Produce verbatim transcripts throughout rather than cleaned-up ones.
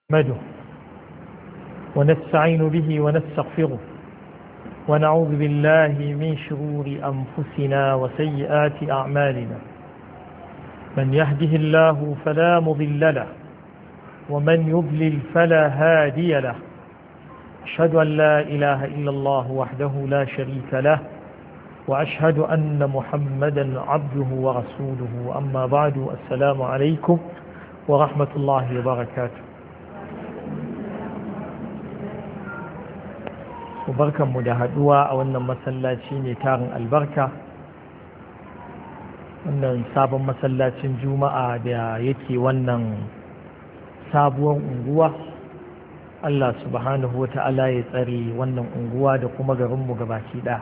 نحمده ونستعين به ونستغفره ونعوذ بالله من شرور أنفسنا وسيئات أعمالنا. من يهده الله فلا مضل له ومن يضلل فلا هادي له. أشهد أن لا إله إلا الله وحده لا شريك له وأشهد أن محمدا عبده ورسوله. أما بعد، السلام عليكم ورحمة الله وبركاته. barkanmu da haduwa a wannan masallaci ne tarin albarka, wannan sabon masallacin juma'a da yake wannan sabuwar unguwa. Allah subhanahu wa ta'ala ya tsare wannan unguwa da kuma garinmu gabaki ɗaya.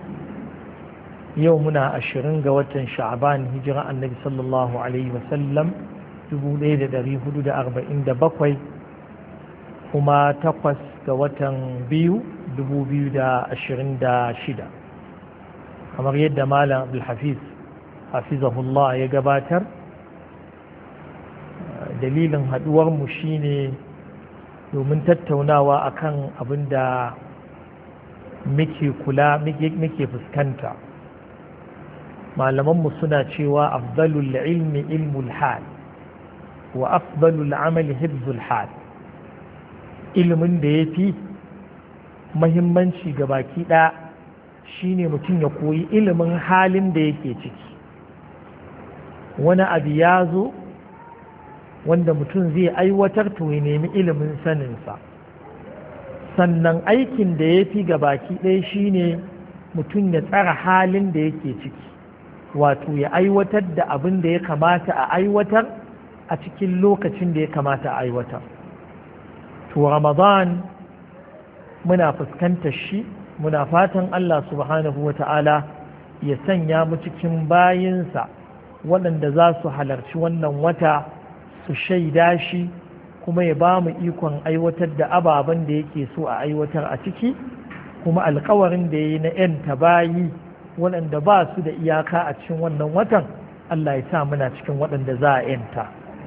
Yau muna ashirin ga watan sha'aban, hijira annabi sallallahu alaihi wasallam dubu ɗaya da ɗari hudu da arba'in da bakwai, kuma takwas ga watan biyu dubu biyu da ashirin da shida. Kamar yadda malam abdulhafiz hafizahullah ya gabatar, dalilin haduwarmu shine domin tattaunawa akan abin da muke kula muke fuskanta. Malamanmu suna cewa afdalul ilmi ilmul hal wa afdalul amali hifzul hal. Ilimin da ya fi mahimmanci ga baki ɗaya shine mutum ya koyi ilimin halin da yake ciki. Wani abu ya zo wanda mutum zai aiwatar, to ya nemi ilimin saninsa. Sannan aikin da ya fi ga baki ɗaya shine mutum ya tsara halin da yake ciki, wato ya aiwatar da abin da ya kamata a aiwatar a cikin lokacin da ya kamata a aiwatar. To Ramadan muna fuskantar shi, muna fatan Allah subhanahu wa ta'ala ya sanya mu cikin bayinsa waɗanda za su halarci wannan wata su shaida shi, kuma ya ba mu ikon aiwatar da ababen da yake so a aiwatar a ciki, kuma alkawarin da ya yi na ‘yanta bayi waɗanda ba su da iyaka a cikin wannan watan, Allah ya sa muna cikin waɗanda za a ‘yanta.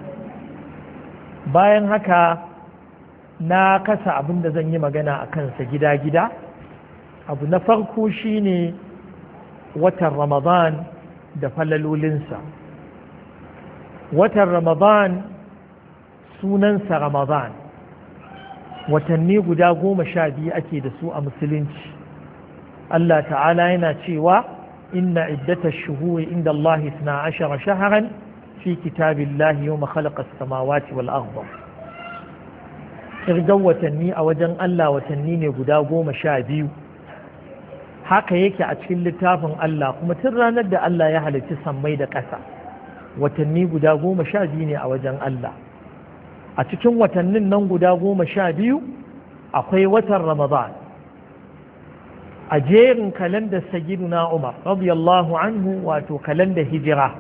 Bayan haka na kasa abin da zan yi magana a kansa gida-gida. Abu na farko shine watan Ramadan da falalolinsa. Watan Ramadan sunansa Ramadan. Watanni guda goma sha biyu ake da su a musulunci. Allah ta'ala yana cewa inna iddatash shuhuri inda Allah isna ashara shahran fi kitabillahi yawma khalaqa as-samawati wal arda. Kirgan watanni a wajen Allah watanni ne guda goma sha biyu. Haka yake a cikin littafin Allah, kuma tun ranar da Allah ya halicci sammai da ƙasa watanni guda goma sha biyu ne a wajen Allah. A cikin watannin nan guda goma sha biyu akwai watan Ramadan. A jerin kalandar Sayyiduna Umar radiyallahu anhu, wato kalandar hijira,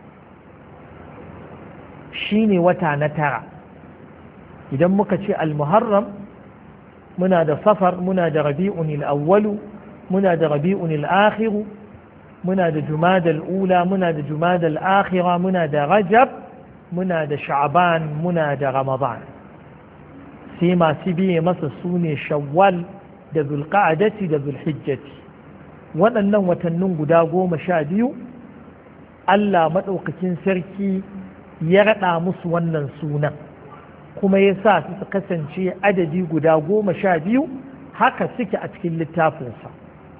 shine wata na tara. Idan muka ce al-muharram, muna da safar, muna da rabi'un al-awwalu, muna da rabi'un al-akhiru, muna da jumada al-ula, muna da jumada al-akhira, muna da rajab, muna da sha'ban, muna da ramadan. sai masu biye masa sune shawwal da zulqa'adati da zulhijjati. waɗannan watannin guda goma sha biyu Allah maɗaukakin sarki ya raɗa musu wannan sunan, kuma ya sa su kasance adadi guda goma sha biyu, haka suke a cikin littafinsa.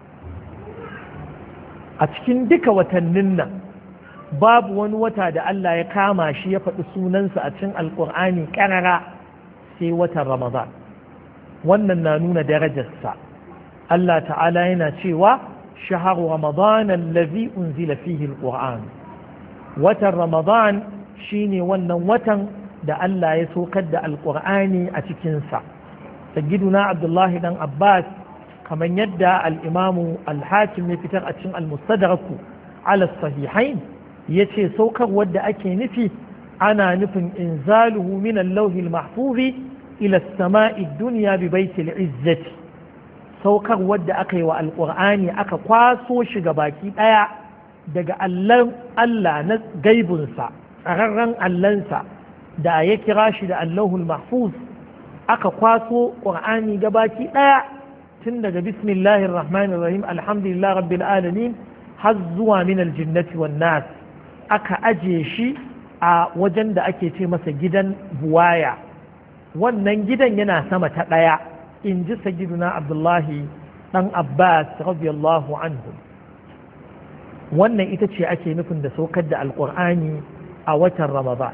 A cikin duka watannin nan babu wani wata da Allah ya kama shi ya faɗi sunansa a cikin alƙur'ani ƙarara sai watan Ramadan. Wannan na nuna darajarsa. Allah ta'ala yana cewa shaharu Ramadan allazi unzila fihi alqur'an. Watan Ramadan shine wannan watan da Allah ya saukar da alƙur'ani a cikinsa. Sayyiduna Abdullahi dan Abbas, kamar yadda al'imamu al-hakim ya fitar a cikin al-mustadraku ala sahihain, ya ce saukar wadda ake nufi ana nufin inzaluhu min al-lawhi al-mahfuzi ila as-sama'i ad-dunya bi baitil izzati. Saukar wadda aka yi wa alƙur'ani aka kwaso shi ga baki ɗaya daga Allah na gaibunsa, tsararren Allahnsa da ya kira shi da Allahul Mahfuz aka kwaso ƙur'ani gabaki ɗaya tun daga bismillahir rahmanir rahim alhamdulillah rabbil alamin har zuwa min aljinnati wan nas aka aje shi a wajen da ake ce masa gidan buwaya. Wannan gidan yana sama ta ɗaya in ji sayyiduna abdullahi dan abbas radiyallahu anhu. Wannan ita ce ake nufin da saukar da alƙur'ani a watan ramadan.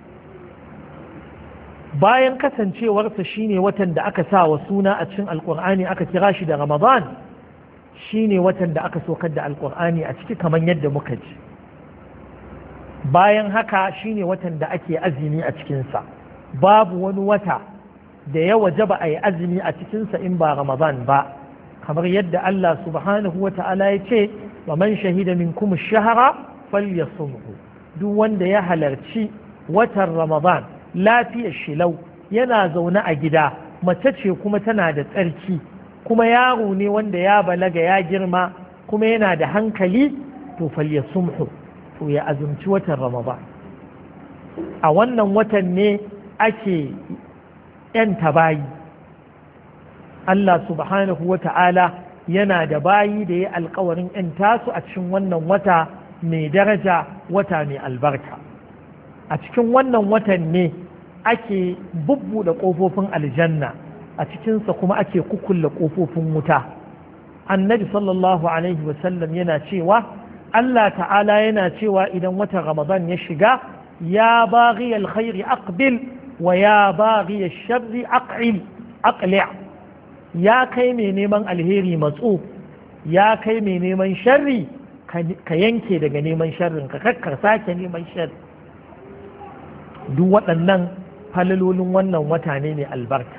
Bayan kasancewarsa shine watan da aka sa wa suna a cikin alƙur'ani aka kira shi da ramadan, shine watan da aka saukar da alƙur'ani a ciki kamar yadda muka ji. Bayan haka shine watan da ake azumi a cikinsa, babu wani wata da ya wajaba a yi azumi a cikinsa in ba ramadan ba, kamar yadda Allah subhanahu wa ta'ala ya ce wa man shahida minkum ash-shahra falyasumhu. Duk wanda ya halarci watan ramadan lafiyar shilau yana zaune a gida, mace ce kuma tana da tsarki, kuma yaro ne wanda ya balaga ya girma kuma yana da hankali, to falyasumhu, to ya azumci watan ramadan. A wannan watan ne ake ‘yanta bayi. Allah subhanahu wa ta'ala yana da bayi da ya alkawarin ‘yanta su a cikin wannan wata mai daraja, wata mai albarka. A cikin wannan watan ne ake bubbuɗe ƙofofin aljanna, a cikinsa kuma ake kukulle ƙofofin wuta. Annabi sallallahu alaihi wasallam yana cewa Allah ta'ala yana cewa idan watan Ramadan ya shiga, ya baghi alkhairi aqbil wa ya baghi ash-sharri aqil aqli'. Ya kai mai neman alheri matso, ya kai mai neman sharri ka yanke daga neman sharrin ka kakkar sake neman sharri. Duk waɗannan falalolin wannan wata ne mai albarka.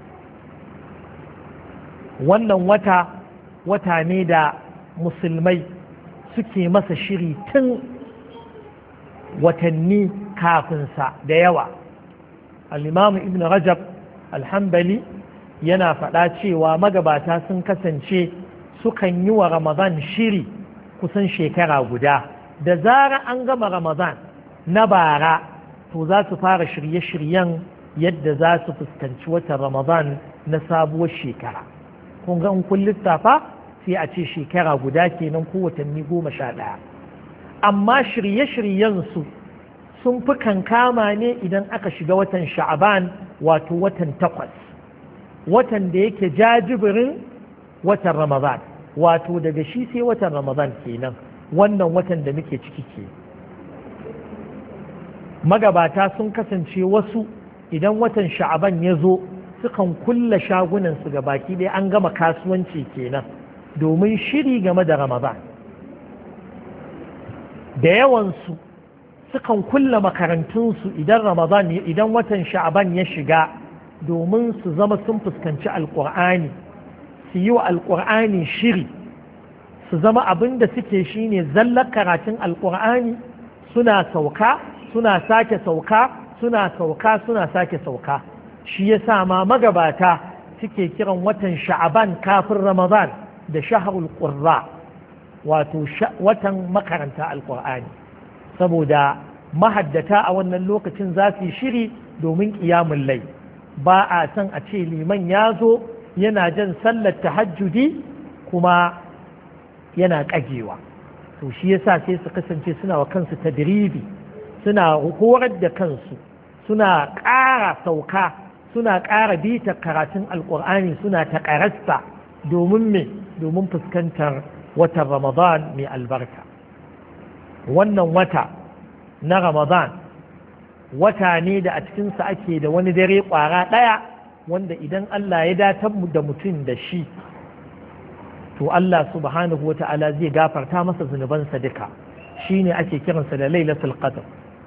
Wannan wata wata ne da musulmai suke masa shiri tun watanni kafinsa da yawa. Al-Imam Ibn Rajab Al-Hanbali yana faɗa cewa magabata sun kasance sukan yi wa Ramadan shiri kusan shekara guda. Da zara an gama Ramadan na bara, to za su fara shirye-shiryen yadda za su fuskanci watan Ramadan na sabuwar shekara. Kun ga in kun lissafa sai a ce shekara guda kenan ko watanni goma sha ɗaya. Amma shirye-shiryensu sun fi kankama ne idan aka shiga watan sha'aban, wato watan takwas, watan da yake jajibirin watan Ramadan, wato daga shi sai watan Ramadan kenan, wannan watan da muke ciki ke. Magabata sun kasance wasu idan watan sha'aban ya zo sukan kulla shagunansu ga baki ɗaya, an gama kasuwanci kenan domin shiri game da Ramadan. Da yawansu sukan kulla makarantunsu idan Ramadan idan watan sha'aban ya shiga domin su zama sun fuskanci alƙur'ani, su yi wa alƙur'ani shiri, su zama abin da suke shine zallar karatun alƙur'ani, suna sauka suna sake sauka suna sauka suna sake sauka. Shi ya sa ma magabata suke kiran watan sha'aban kafin Ramadan da shahrul qurra, wato watan makaranta alqur'ani, saboda mahaddata a wannan lokacin za su yi shiri domin qiyamul layl. Ba a san a ce liman ya zo yana jan sallar tahajjudi kuma yana kagewa. To shi yasa sai su kasance suna wa kansu tadribi, suna horar da kansu, suna ƙara sauka, suna ƙara bita karatun alƙur'ani, suna taƙarasta domin me domin fuskantar watan Ramadan mai albarka. Wannan wata na Ramadan wata ne da a cikinsa ake da wani dare ƙwara ɗaya wanda idan Allah ya datar mu da mutum da shi, to Allah subhanahu wa ta'ala zai gafarta masa zunubansa duka. Shi ne ake kiransa da Lailatul Qadr.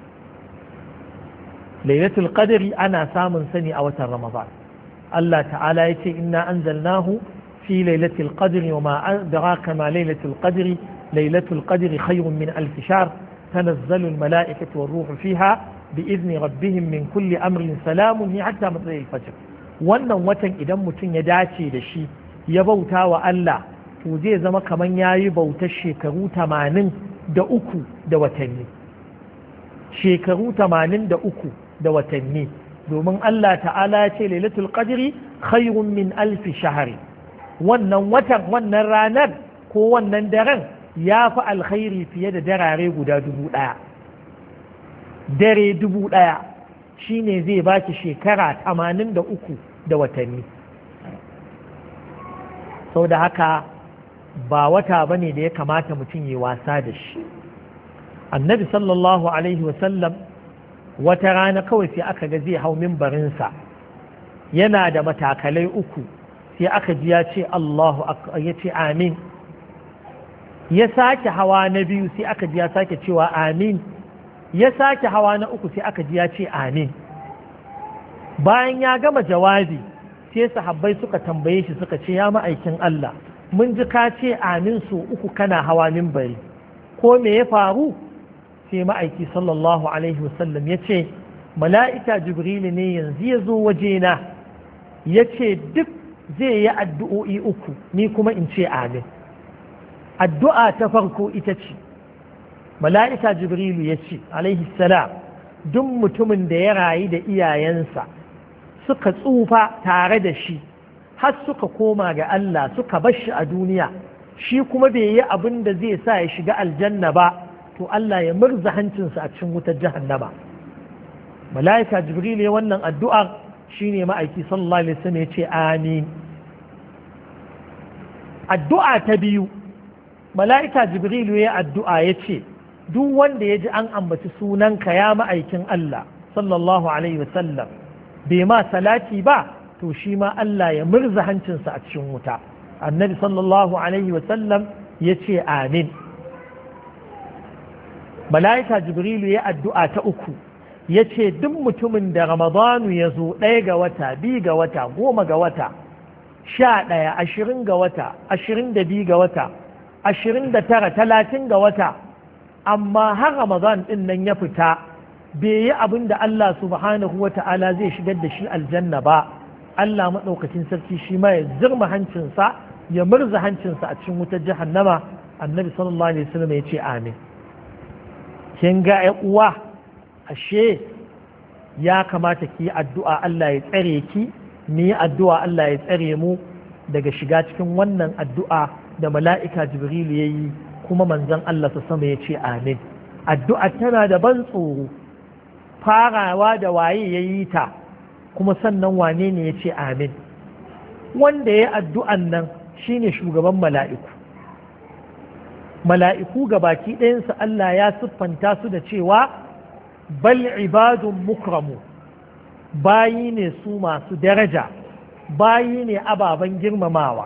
Lailatul Qadri ana samun sani a watan Ramadan. Allah ta'ala ya ce inna anzalnahu fi lailatul qadri wa ma adraka ma lailatul qadri lailatul qadri khayrun min alf shahr tanazzalu al mala'ikatu war ruhu fiha bi idni rabbihim min kulli amrin salamun hi hatta matla'il fajr. Wannan watan idan mutum ya dace da shi ya bauta wa Allah, to zai zama kaman yayi bautar shekaru tamanin da uku da watanni. Shekaru tamanin da uku da watanni domin Allah ta'ala ya ce lailatul qadri khairun min alfi shahari, wannan watan wannan ranar ko wannan daren ya fi alkhairi fiye da darare guda dubu ɗaya. Dare dubu ɗaya shine zai baki shekara tamanin da uku da watanni. sau da haka ba wata bane da ya kamata mutum yi wasa da shi. Annabi sallallahu alaihi wasallam wata rana kawai sai aka ga zai hau mimbarinsa yana da matakalai uku, sai aka ji ya ce Allahu ya ce amin, ya sake hawa na biyu sai aka ji ya sake cewa amin, ya sake hawa na uku sai aka ji ya ce amin. Bayan ya gama jawabi sai sahabbai suka tambaye shi suka ce ya ma'aikin Allah, mun ji ka ce amin su uku kana hawa mimbari, ko me ya faru? Sai ma'aiki sallallahu alaihi wasallam ya ce mala'ika jibrilu ne yanzu ya zo wajena ya ce duk zai yi addu'o'i uku ni kuma in ce amin. Addu'a ta farko ita ce mala'ika jibrilu ya ce alaihi salam, duk mutumin da ya rayu da iyayensa suka tsufa tare da shi har suka koma ga Allah suka bar shi a duniya, shi kuma bai yi abin da zai sa ya shiga aljanna ba, to Allah ya murza hancinsa a cikin wutar jahannama. Mala'ika Jibril ya wannan addu'ar shine ma'aiki sallallahu alaihi wasallam ya ce amin. Addu'a ta biyu, mala'ika Jibril ya addu'a ya ce duk wanda ya ji an ambaci sunanka ya ma'aikin Allah sallallahu alaihi wasallam bai ma salati ba, to shi ma Allah ya murza hancinsa a cikin wuta. Annabi sallallahu alaihi wasallam ya ce amin. Mala'ika Jibrilu ya addu'a ta uku ya ce duk mutumin da Ramadanu ya zo ɗaya ga wata, biyu ga wata, goma ga wata, sha ɗaya, ashirin ga wata, ashirin da biyu ga wata, ashirin da tara, talatin ga wata, amma har Ramadan ɗin nan ya fita bai yi abin da Allah subhanahu wa ta'ala zai shigar da shi aljanna ba, Allah maɗaukacin sarki shi ma ya zirma hancinsa ya murza hancinsa a cikin wutar jahannama. Annabi sallallahu alaihi wasallam ya ce amin. Kin ga ƴan uwa, ashe ya kamata ki yi addu'a Allah ya tsare ki, ni yi addu'a Allah ya tsare mu daga shiga cikin wannan addu'a da mala'ika Jibrilu ya yi, kuma manzon Allah su sama ya ce amin. Addu'a tana da ban tsoro, farawa da waye ya yi ta, kuma sannan wane ne ya ce amin. Wanda ya yi addu'an nan shine shugaban mala'iku. Mala'iku ga baki ɗayansu Allah ya siffanta su da cewa bal ibadun mukramu, bayi ne su masu daraja, bayi ne ababen girmamawa.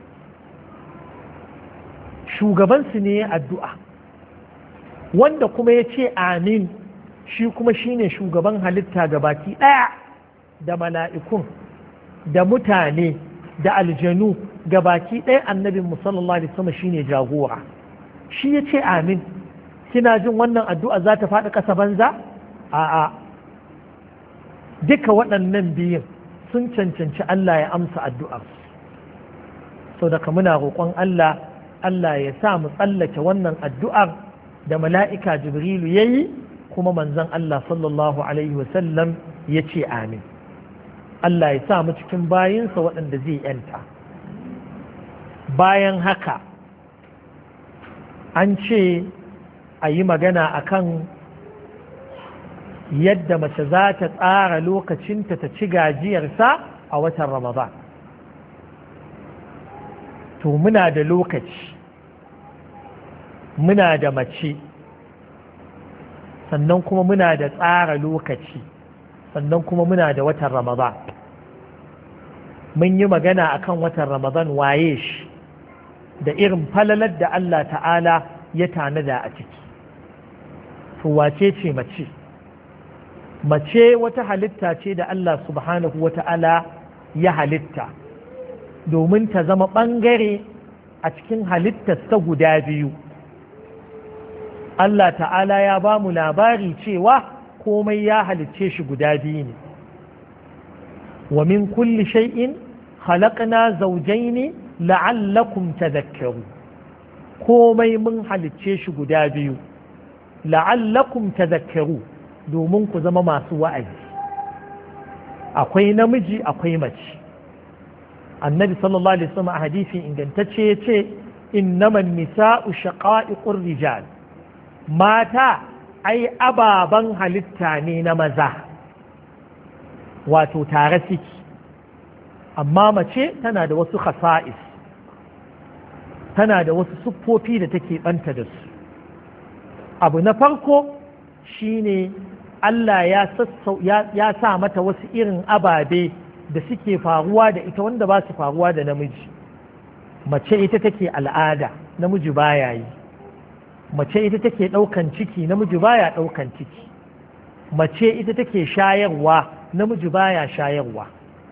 Shugabansu ne ya addu'a, wanda kuma ya ce amin shi kuma shine shugaban halitta ga baki ɗaya, da mala'ikun da mutane da aljanu ga baki ɗaya. Annabin sallallahu alaihi wasallam shine jagora, shi ya ce amin. Kina jin wannan addu'a za ta faɗi ƙasa banza? A'a, duka waɗannan biyun sun cancanci Allah ya amsa addu'ar. Sau da muna roƙon Allah, Allah ya sa mu tsallake wannan addu'ar da mala'ika Jibrilu ya yi, kuma manzon Allah sallallahu alaihi wasallam ya ce amin. Allah ya sa mu cikin bayinsa waɗanda zai ‘yanta. Bayan haka, an ce a yi magana akan yadda mace za ta tsara lokacinta ta ci gajiyarsa a watan Ramadan. To muna da lokaci, muna da mace, sannan kuma muna da tsara lokaci, sannan kuma muna da watan Ramadan. Mun yi magana akan watan Ramadan waye shi, da irin falalar da Allah ta'ala ya tanada a ciki. To wace ce mace? Mace wata halitta ce da Allah subhanahu wa ta'ala ya halitta domin ta zama ɓangare a cikin halittarsa guda biyu. Allah ta'ala ya ba mu labari cewa komai ya halicce shi guda biyu ne. Wa min kulli shay'in khalaqna zawjayn la'allakum tadhakkaru. Komai mun halicce shi guda biyu, la'allakum tadhakkaru, domin ku zama masu wa'azi. akwai namiji akwai mace. Annabi sallallahu alaihi wasallam a hadisi ingantacce ya ce innaman nisa'u shaqa'iqur rijal, mata ai ababan halitta ne na maza, wato tare suke, amma mace tana da wasu khasa'is, tana da wasu siffofi da take banta da su. Abu na farko shine Allah ya sassau ya, ya sa mata wasu irin ababe da suke faruwa da ita wanda ba su faruwa da namiji. Mace ita take al'ada, namiji baya yi. Mace ita take ɗaukan ciki, namiji baya ɗaukan ciki. Mace ita take shayarwa, namiji baya shayarwa.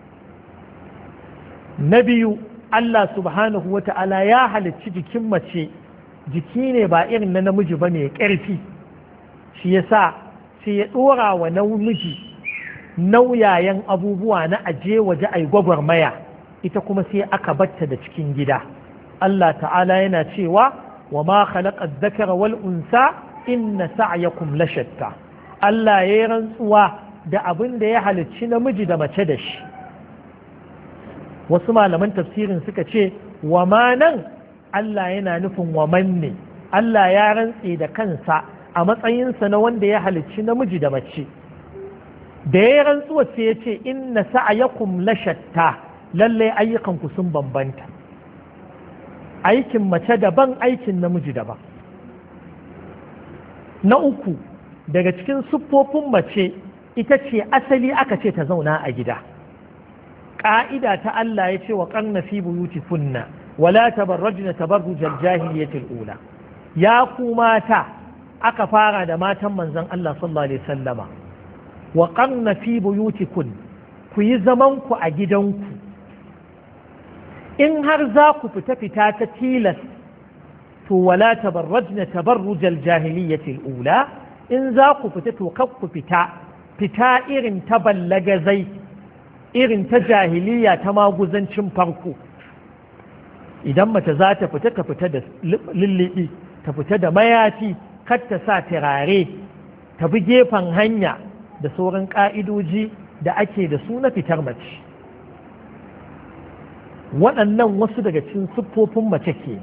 Na biyu, Allah subhanahu wa ta'ala ya halicci jikin mace, jiki ne ba irin na namiji ba mai ƙarfi, shi yasa sai ya ɗora wa namiji nauyayen abubuwa na aje waje ai gwagwarmaya, ita kuma sai aka batta da cikin gida. Allah ta'ala yana cewa wa ma khalaqa dhakara wal unsa inna sa'yakum lashatta. Allah ya yi rantsuwa da abin da ya halicci namiji da mace da shi. Wasu malaman tafsirin suka ce wa ma nan Allah yana nufin wa man ne, Allah ya rantse da kansa a matsayinsa na wanda ya halicci namiji da mace. Da ya rantsuwa sai ya ce inna sa'yakum lashatta, lallai ayyukanku sun bambanta, aikin mace daban aikin namiji daban. Na uku daga cikin siffofin mace ita ce asali aka ce ta zauna a gida. ƙa'ida ta Allah ya ce wa ƙarna fi buyutikunna wala tabarrajna tabarrujal jahiliyatil ula. Ya ku mata, aka fara da matan manzon Allah sallallahu alaihi wasallama, wa ƙarna fi buyutikun, ku yi zaman ku a gidanku. In har za ku fita fita ta tilas, to wala tabarrajna tabarrujal jahiliyatil ula, in za ku fita to kar ku fita fita irin ta ballagazai, irin ta jahiliya ta maguzancin farko. Idan mace za ta fita ta fita da lullubi, ta fita da mayafi, kar ta sa turare, ta bi gefen hanya da sauran ƙa'idoji da ake da su na fitar mace. Waɗannan wasu daga cikin siffofin mace ke.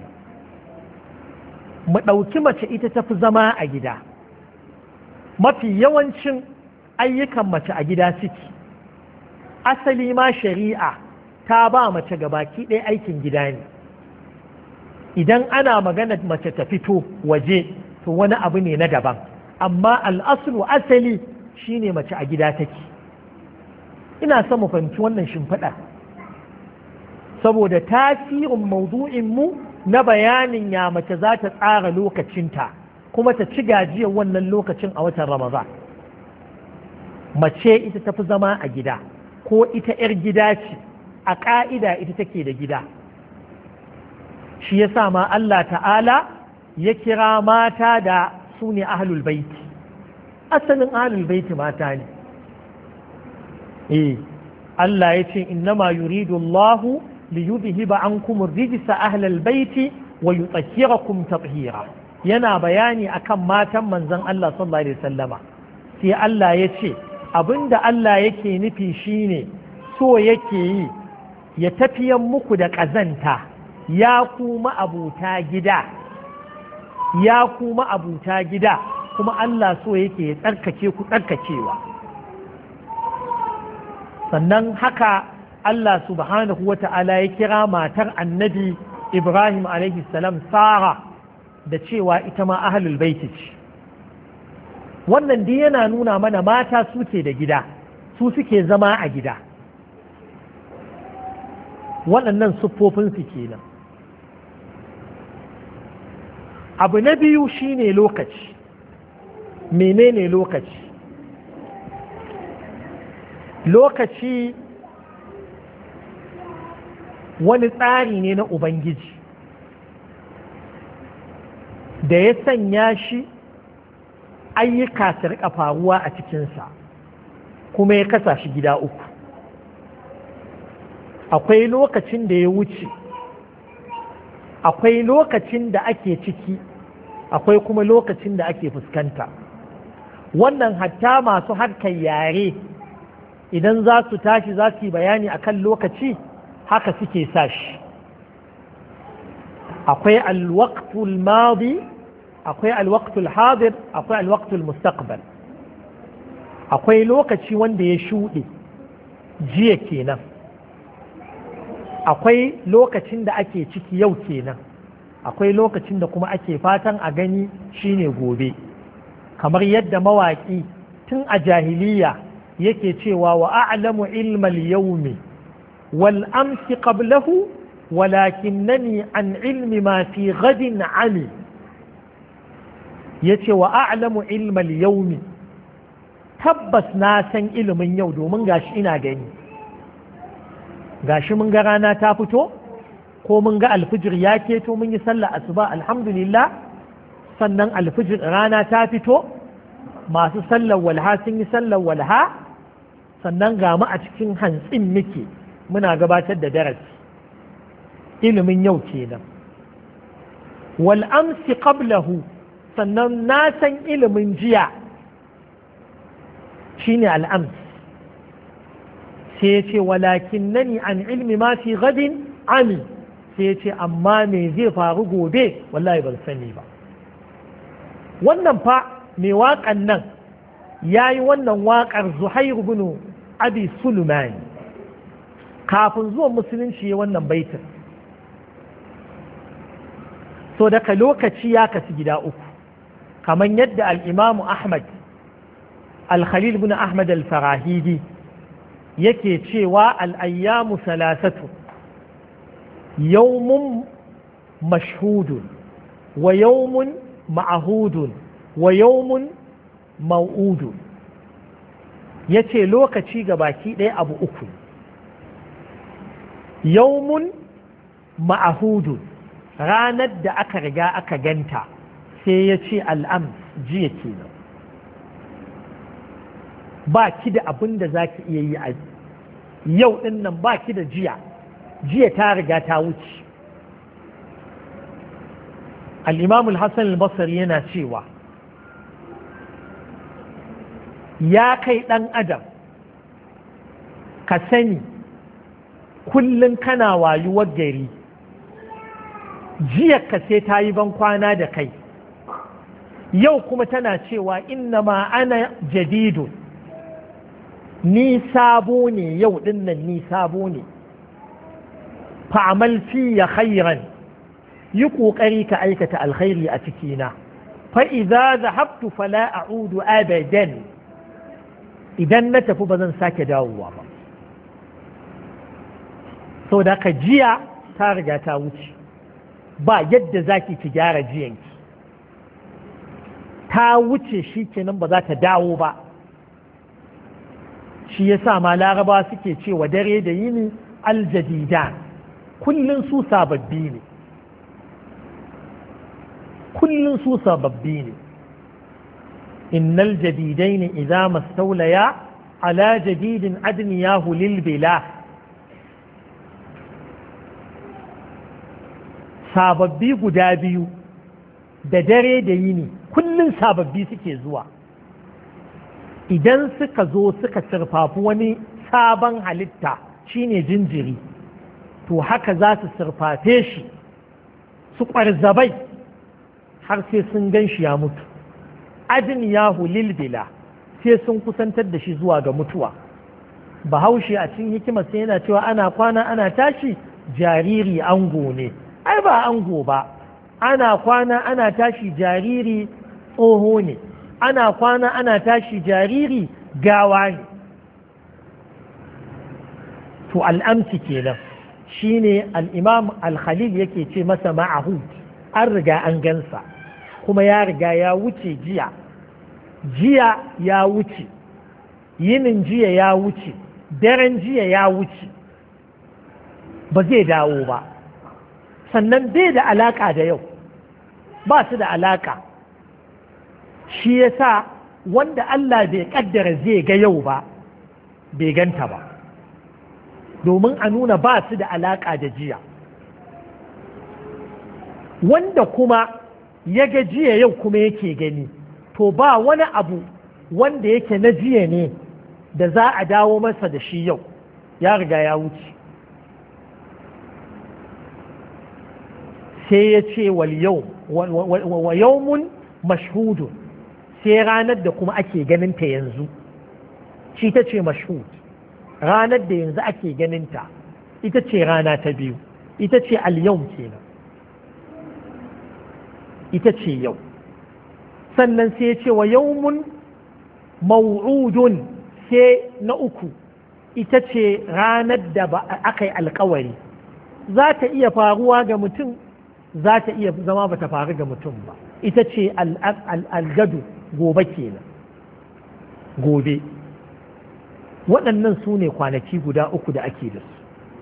Mu ɗauki mace ita ta fi zama a gida. Mafi yawancin ayyukan mace a gida suke. Asali ma shari'a ta ba mace gabaki ɗaya aikin gida ne. Idan ana magana mace ta fito waje, to wani abu ne na daban, amma al'aslu asali shine mace a gida take. Ina son mu fahimci wannan shimfiɗa, saboda tasirin maudu'in mu na bayanin ya mace za ta tsara lokacinta kuma ta ci gajiyar wannan lokacin a watan Ramadan. Mace ita tafi zama a gida, ko ita 'yar gida ce, a ƙa'ida ita take da gida. Shi ya sa ma Allah ta'ala ya kira mata da su ne ahlul baiti. Asalin ahlul baiti mata ne. Eh, Allah ya ce innama yuridu Allahu li yudhhiba ankum ar-rijsa ahlal baiti wa yutahhirakum tatheera. Yana bayani akan matan manzon Allah sallallahu alaihi wasallama. Sai Allah ya ce abinda Allah yake nufi shine so yake yi ya tafiyan muku da ƙazanta, ya kuma abuta gida, ya kuma abuta gida, kuma Allah so yake ya tsarkake ku tsarkakewa. Sannan haka Allah subhanahu wa ta'ala ya kira matar annabi Ibrahim alaihi salam Sara da cewa ita ma ahlul baiti ce. Wannan dai yana nuna mana mata suke da gida, su suke zama a gida. Waɗannan siffofinsu kenan. Abu na biyu shine lokaci. Menene lokaci? Lokaci wani tsari ne na Ubangiji da ya sanya shi ayyuka su riƙa faruwa a cikinsa, kuma ya kasa shi gida uku. Akwai lokacin da ya wuce, akwai lokacin da ake ciki, akwai kuma lokacin da ake fuskanta. Wannan hatta masu harkar yare idan za su tashi za su yi bayani akan lokaci haka suke sa shi. akwai alwaqtul madi akwai alwaqtul hadir akwai alwaqtul mustaqbal. akwai lokaci wanda ya shuɗe jiya kenan, akwai lokacin da ake ciki yau kenan, akwai lokacin da kuma ake fatan a gani shine gobe, kamar yadda mawaƙi tun a jahiliya yake cewa wa a'lamu ilmal yawmi wal amsi qablahu walakinnani an ilmi ma fi ghadin ami. yace wa a'lamu ilmal yawmi, tabbas na san ilimin yau domin gashi ina gani, gashi mun ga rana ta fito ko mun ga alfijir ya keto mun yi sallah asuba alhamdulillah, sannan alfijir rana ta fito masu sallar walha sun yi sallar walha, sannan ga mu a cikin hantsin muke muna gabatar da darasi. ilimin yau kenan. wal amsi qablahu, sannan na san ilimin jiya shine al'ams. sai ya ce walakin nani an ilmi ma fi gadin ami, sai ya ce amma me zai faru gobe wallahi ban sani ba. wannan fa mai waƙan nan ya yi wannan waƙar Zuhairu bin Abi Sulman kafin zuwan musulunci ya wannan baitin. so daga lokaci ya kasu gida uku, kamar yadda al'imamu Ahmad al-Khalil bin Ahmad al-Farahidi yake cewa al'ayyamu salasatu yawmun mashhudun wa yawmun ma'ahudun wa yawmun mau'udun. ya ce lokaci ga baki ɗaya abu uku, yawmun ma'ahudun ranar da aka riga aka ganta, sai ya ce al'ams jiya kenan, ba ki da abin da za ki iya yi a yau ɗin nan, ba ki da jiya, jiya ta riga ta wuce. al'imamul Hassan al-Basri yana cewa ya kai ɗan adam ka sani kullum kana wayuwar gari, jiya ka sai ta yi ban kwana da kai, yau kuma tana cewa inna ma ana jadidun, ni sabo ne yau din nan, ni sabo ne. fa'amal fi ya khairan, yi ƙoƙari ka aikata alkhairi a cikina, fa'iza zahabtu fala a'udu abadan, idan na tafi ba zan sake dawowa ba. sau da ka jiya ta riga ta wuce, ba yadda za ki ki gyara jiyanki, ta wuce shi kenan ba za ta dawo ba. shi ya sa ma laraba suke cewa dare da yini aljadidan, kullum su sababbi ne, kullum su sababbi ne. innal jadidaini idza mastawlaya ala jadidin adniyahu lil bila. sababbi guda biyu da dare da yini kullum sababbi suke zuwa, idan suka zo suka sirfafi wani sabon halitta shine jinjiri, to haka za su sirfafe shi su ƙwarzabai har sai sun gan shi ya mutu. adniyahu lil bila, sai sun kusantar da shi zuwa ga mutuwa. bahaushe a cikin hikima sai yana cewa ana kwana ana tashi jariri ango ne. ai ba ango ba, ana kwana ana tashi jariri tsoho ne, ana kwana ana tashi jariri gawa ne. to al'amsi kenan shine al'imam al-Khalil yake ce masa ma'ahud, an riga an gansa kuma ya riga ya wuce jiya, jiya ya wuce, yinin jiya ya wuce, daren jiya ya wuce, ba zai dawo ba. sannan bai da alaka da yau, ba su da alaka. shi yasa wanda Allah bai kaddara zai ga yau ba bai ganta ba, domin a nuna ba su da alaka da jiya. wanda kuma ya ga jiya yau kuma yake gani, to ba wani abu wanda yake na jiya ne da za a dawo masa da shi yau ya riga ya wuce. sai ya ce wal yau wa yawmun mashhudun, sai ranar da kuma ake ganin ta yanzu, shi ta ce mashhud, ranar da yanzu ake ganin ta ita ce rana ta biyu, ita ce al-yawm kenan, ita ce yau. sannan sai ya ce wa yawmun maw'udun, sai na uku ita ce ranar da ba aka yi alkawari, za ta iya faruwa ga mutum, za ta iya zama ba ta faru ga mutum ba, ita ce algadu, gobe kenan, gobe. waɗannan su ne kwanaki guda uku da ake da su.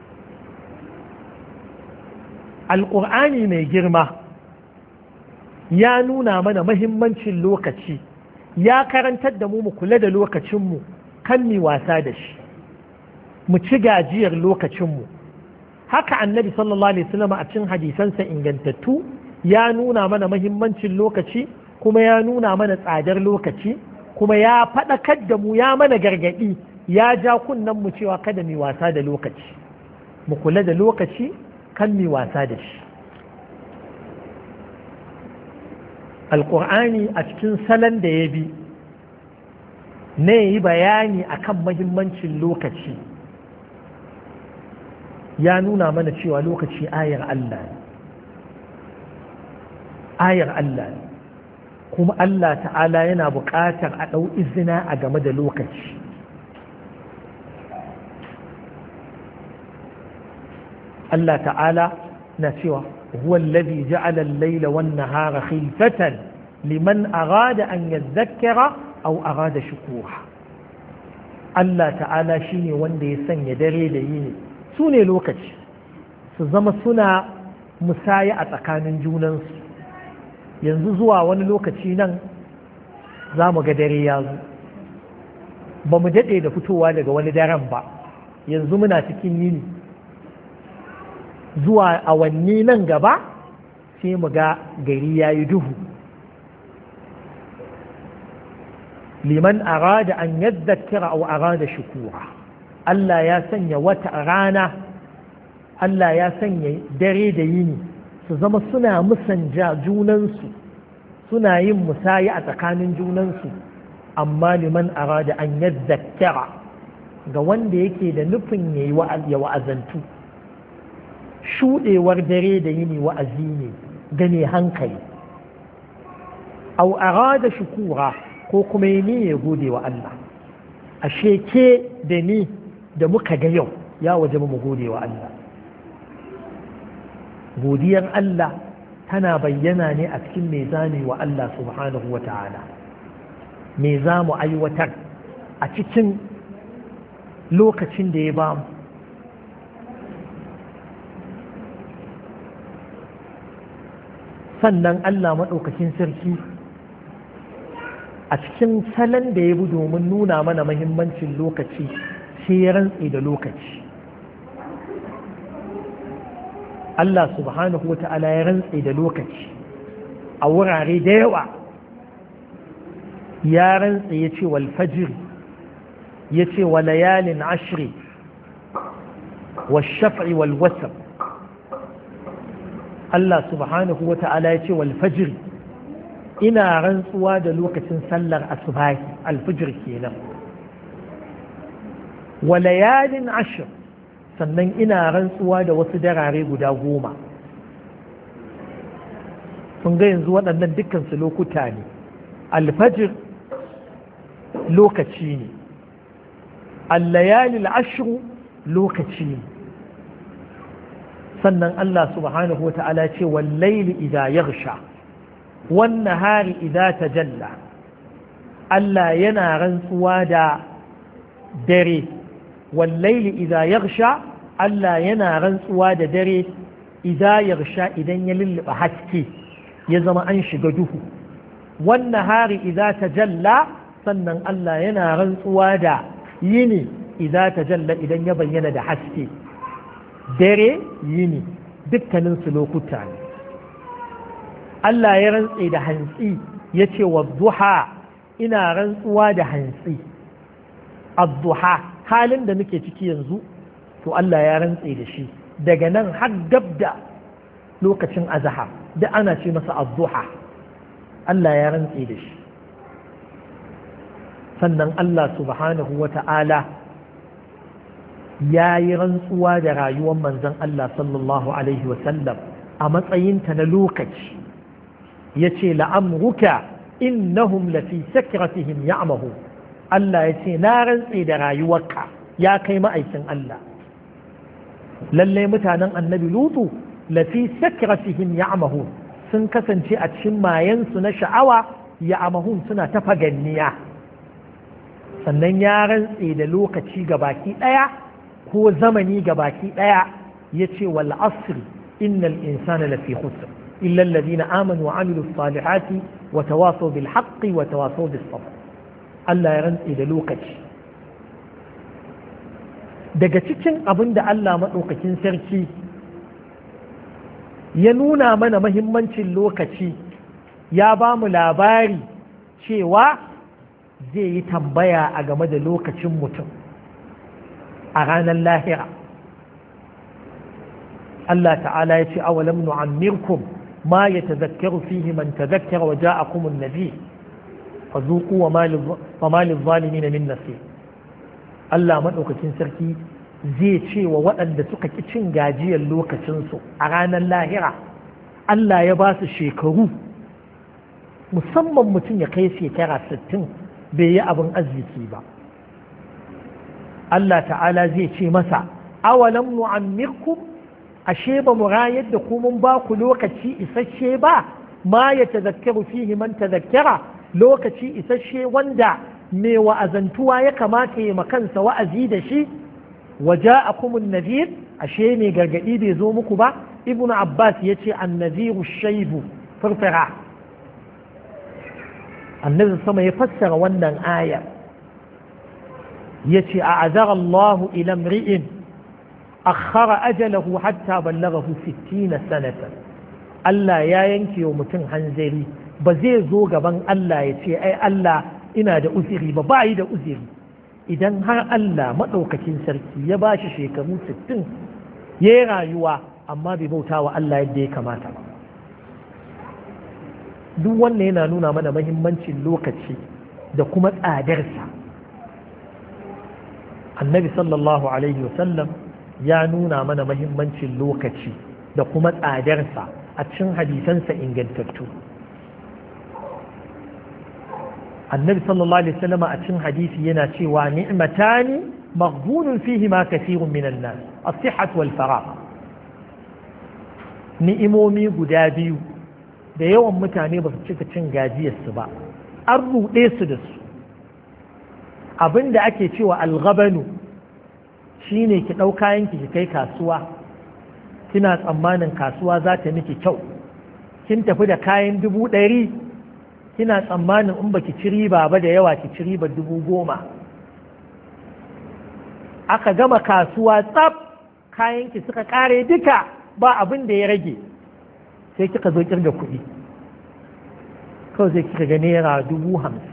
alƙur'ani mai girma ya nuna mana mahimmancin lokaci, ya karantar da mu mu kula da lokacinmu, kan mi wasa da shi, mu ci gajiyar lokacinmu. haka annabi sallallahu alaihi wasallam a cikin hadisansa ingantattu ya nuna mana mahimmancin lokaci, kuma ya nuna mana tsadar lokaci, kuma ya faɗakar da mu, ya mana gargaɗi, ya ja kunnen mu cewa kada mu wasa da lokaci, mu kula da lokaci, kan mi wasa da shi. alƙur'ani a cikin salon da ya bi ne yi bayani akan mahimmancin lokaci, ya nuna mana cewa lokaci ayar Allah ne, ayar Allah ne, kuma Allah ta'ala yana buƙatar a ɗau izina a game da lokaci. Allah ta'ala na cewa huwa allazi ja'ala al-layla wan-nahara khilfatan liman arada an yadhakkara aw arada shukura. Allah ta'ala shine wanda ya sanya dare da yini su ne lokaci, su zama suna musaya a tsakanin junansu. yanzu zuwa wani lokaci nan za mu ga dare ya zo, ba mu daɗe da fitowa daga wani daren ba, yanzu muna cikin yini. zuwa awanni nan gaba sai mu ga gari ya yi duhu. liman arada an yadhakkara aw arada shukura, Allah ya sanya wata rana, Allah ya sanya dare da yini su zama suna musanja junansu, suna yin musayi a tsakanin junansu, amma liman arada an yadhakkara, ga wanda yake da nufin ya wa'azantu. shuɗewar dare da yini wa'azi ne ga mai hankali. Au arada shukura, ko kuma yi ya gode wa Allah. Ashe ke da ni da muka ga yau ya waje mu gode wa Allah. godiyar Allah tana bayyana ne a cikin me zane wa Allah subhanahu wa ta'ala, me za mu aiwatar a cikin lokacin da ya ba mu. Sannan Allah maɗaukakin sarki a cikin salon da ya bi domin nuna mana mahimmancin lokaci sai ya rantse da lokaci. Allah subhanahu wa ta'ala ya rantse da lokaci a wurare da yawa, ya rantse ya ce wal fajr, ya ce wa layalin ashri wa shaf'i wal wasr. Allah subhanahu wa ta'ala ya ce wal fajr, ina rantsuwa da lokacin sallar asubahi, alfijir kenan. Wa layalin ashr, sannan ina rantsuwa da wasu darare guda goma. Sun ga yanzu waɗannan dukkansu lokuta ne. Alfajir lokaci ne, allayalil ashru lokaci ne. Sannan Allah subhanahu wa ta'ala ce wallaili idha yaghsha wan nahari idha tajalla. Allah yana rantsuwa da dare, wallaili idha yaghsha, Allah yana rantsuwa da dare idha yaghsha, idan ya lulluɓa haske ya zama an shiga duhu. Wan nahari idha tajalla, sannan Allah yana rantsuwa da yini idha tajalla, idan ya bayyana da haske. Dare yini dukkaninsu lokuta ne. Allah ya rantse da hantsi ya ce wa duha, ina rantsuwa da hantsi. adduha halin da muke ciki yanzu to Allah ya rantse da shi daga nan har gab da lokacin azhar da ana ce masa adduha Allah ya rantse da shi sannan Allah subhanahu wa ta'ala ya yi rantsuwa da rayuwar manzon Allah sallallahu alaihi wasallam a matsayinta na lokaci ya ce la'amruka innahum lafi sakratihim ya'mahu Allah ya ce na rantse da rayuwarka ya kai ma'aikin Allah lallai mutanen annabi lutu lafi sakratihim ya'mahu sun kasance a cikin mayansu na sha'awa ya'mahu suna ta faganniya sannan ya rantse da lokaci gabaki ɗaya ko zamani gabaki ɗaya ya ce wal asri innal insana lafi khusr illa alladhina amanu wa amilu salihati wa tawasaw bil haqqi wa tawasaw bis sabr Allah ya rantse da lokaci daga cikin abin da Allah maɗaukakin sarki ya nuna mana mahimmancin lokaci ya ba mu labari cewa zai yi tambaya a game da lokacin mutum a ranar lahira Allah ta'ala ya ce awalam nu'ammirkum ma yatazakkaru fihi man tazakkara wa ja'akum an-nabi fazuqu wa ma lil-zalimin min nasir Allah madaukakin sarki zai ce wa waɗanda suka ki cin gajiyar lokacinsu a ranar lahira Allah ya ba su shekaru musamman mutum ya kai shekara sittin bai yi abin arziki ba Allah ta'ala zai ce masa awalam nu'ammirkum ashe ba mu rayar da ku mun ba ku lokaci isasshe ba ma ya tazakkaru fihi man tazakkara lokaci isasshe wanda mai wa'azantuwa ya kamata ya makansa wa'azi da shi waja'akumun nadhir ashe mai gargadi bai zo muku ba ibnu abbas yace an-nadhiru shaybu farfara annabi sama ya fassara wannan aya yace a'azara Allahu ila imri'in akhara ajalahu hatta ballaghahu sittina sanatan Allah ya yanke wa mutum hanzari ba zai zo gaban Allah ya ce ai Allah ina da uzuri ba ba yi da uzuri idan har Allah maɗaukakin sarki ya ba shi shekaru sittin ya yi rayuwa amma bai bauta wa Allah yadda ya kamata ba duk wannan yana nuna mana mahimmancin lokaci da kuma tsadarsa annabi sallallahu alaihi wasallam ya nuna mana mahimmancin lokaci da kuma tsadarsa a cikin hadisansa ingantattu annabi sallallahu alaihi wasallam a cikin hadisi yana cewa ni'matani maghbunun fihi ma kathirun minan nas as-sihhat wal faragh ni'imomi guda biyu da yawan mutane ba su cika cin gajiyarsu ba an ruɗe su da su abinda ake cewa al-ghabanu shine ki ɗau kayanki ki kai kasuwa kina tsammanin kasuwa za ta miki kyau kin tafi da kayan dubu ɗari kina tsammanin in baki ci riba ba da yawa ki ci riba dubu goma aka gama kasuwa tsaf kayanki suka kare duka ba abin da ya rage sai kika zo kirga kuɗi kawai sai kika ga naira dubu hamsin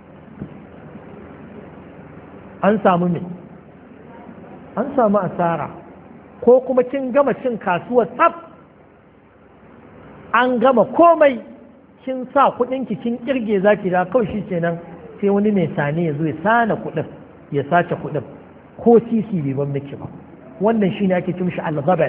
an samu me an samu asara ko kuma kin gama cin kasuwa tsaf an gama komai kin sa kudinki kin kirge zaki da kawai shi kenan sai wani mai sane ya zo ya sana kudin ya sace kudin ko sisi bai ban miki ba wannan shine ake cin shi al-ghabal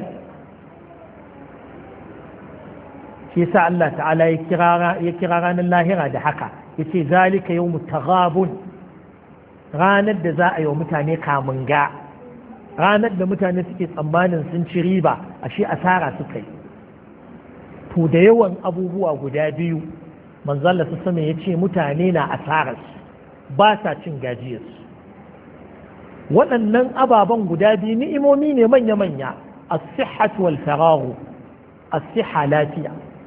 shi yasa Allah ta'ala ya kira ya kira ranar lahira da haka yace zalika yawmut taghabun ranar da za a yi wa mutane kamun ga ranar da mutane suke tsammanin sun ci riba ashe asara suka yi to da yawan abubuwa guda biyu manzalla su sama ya ce mutane na asararsu ba sa cin gajiyarsu waɗannan ababen guda biyu ni'imomi ne manya-manya as-sihhat wal faragh as-sihha lafiya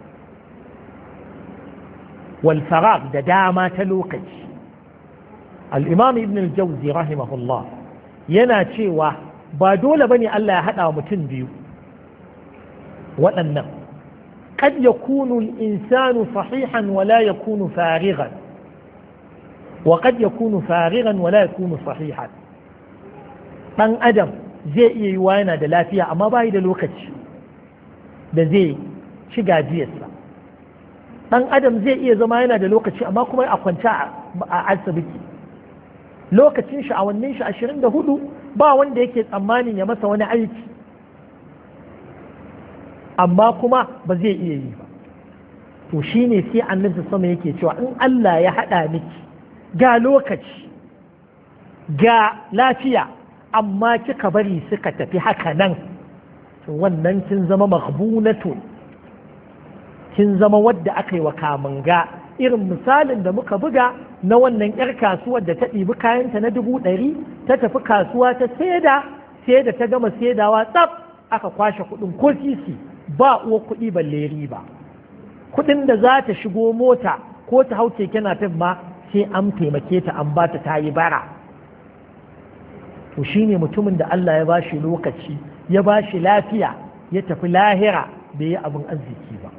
wal faragh da dama ta lokaci al-imam ibn al-jawzi rahimahullah yana cewa ba dole bane Allah ya hada mutum biyu waɗannan قد يكون الإنسان صحيحا ولا يكون فارغا wa qad yakunu farighan wa la yakunu sahihan dan adam zai iya yiwa yana da lafiya amma bai da lokaci da zai ci gajiyarsa dan adam zai iya zama yana da lokaci amma kuma a kwance a asibiti lokacin shi awannin shi ashirin da hudu ba wanda yake tsammanin ya masa wani aiki amma kuma ba zai iya yi ba to shine sai annabi sama yake cewa in Allah ya haɗa miki ga lokaci ga lafiya amma kika bari suka tafi haka nan to wannan kin zama maghbunatu kin zama wadda aka yi wa kamanga irin misalin da muka buga na wannan 'yar kasuwar da ta ɗibi kayanta na dubu ɗari ta tafi kasuwa ta saida sai da ta gama saidawa tsaf aka kwashe kuɗin ko sisi ba uwa kuɗi balle riba kuɗin da za ta shigo mota ko ta hau keke napep ma sai an taimake ta an bata ta yi bara to shine mutumin da Allah ya bashi lokaci ya bashi lafiya ya tafi lahira bai yi abin arziki ba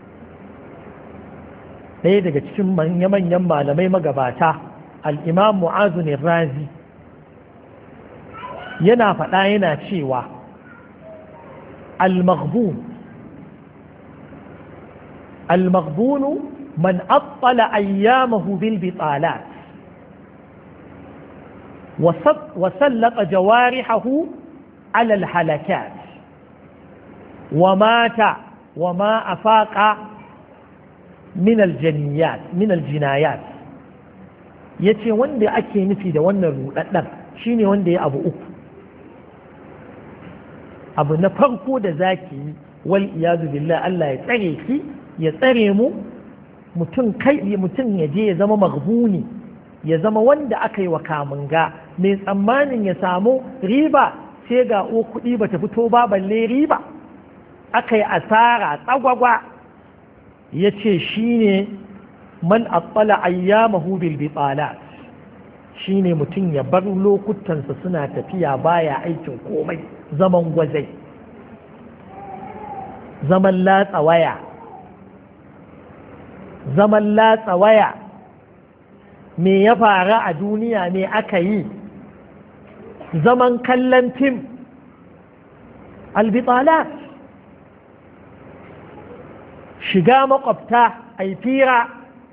ɗaya daga cikin manya-manyan malamai magabata al'imam mu'azun razi yana faɗa yana cewa al-maghbun al-maghbunu man attala ayyamahu bil bitalat wa sallata jawarihahu ala al-halakat wa mata wa ma afaqa min aljaniyat min aljinayat yace wanda ake nufi da wannan rudaddan shine wanda ya abu uku abu na farko da zaki yi wal iyadu billah Allah ya tsare ki ya tsare mu mutum kai mutum ya je ya zama maghbuni ya zama wanda aka yi wa kamunga mai tsammanin ya samu riba sai ga o kuɗi bata fito ba balle riba aka yi asara tsagwagwa ya ce shi ne man attala ayyamahu bil bitalat shi ne mutum ya bar lokutansa suna tafiya baya aikin komai zaman gwazai zaman latsa waya zaman latsa waya me ya faru a duniya me aka yi zaman kallon fim al bitalat shiga makwabta a yi fira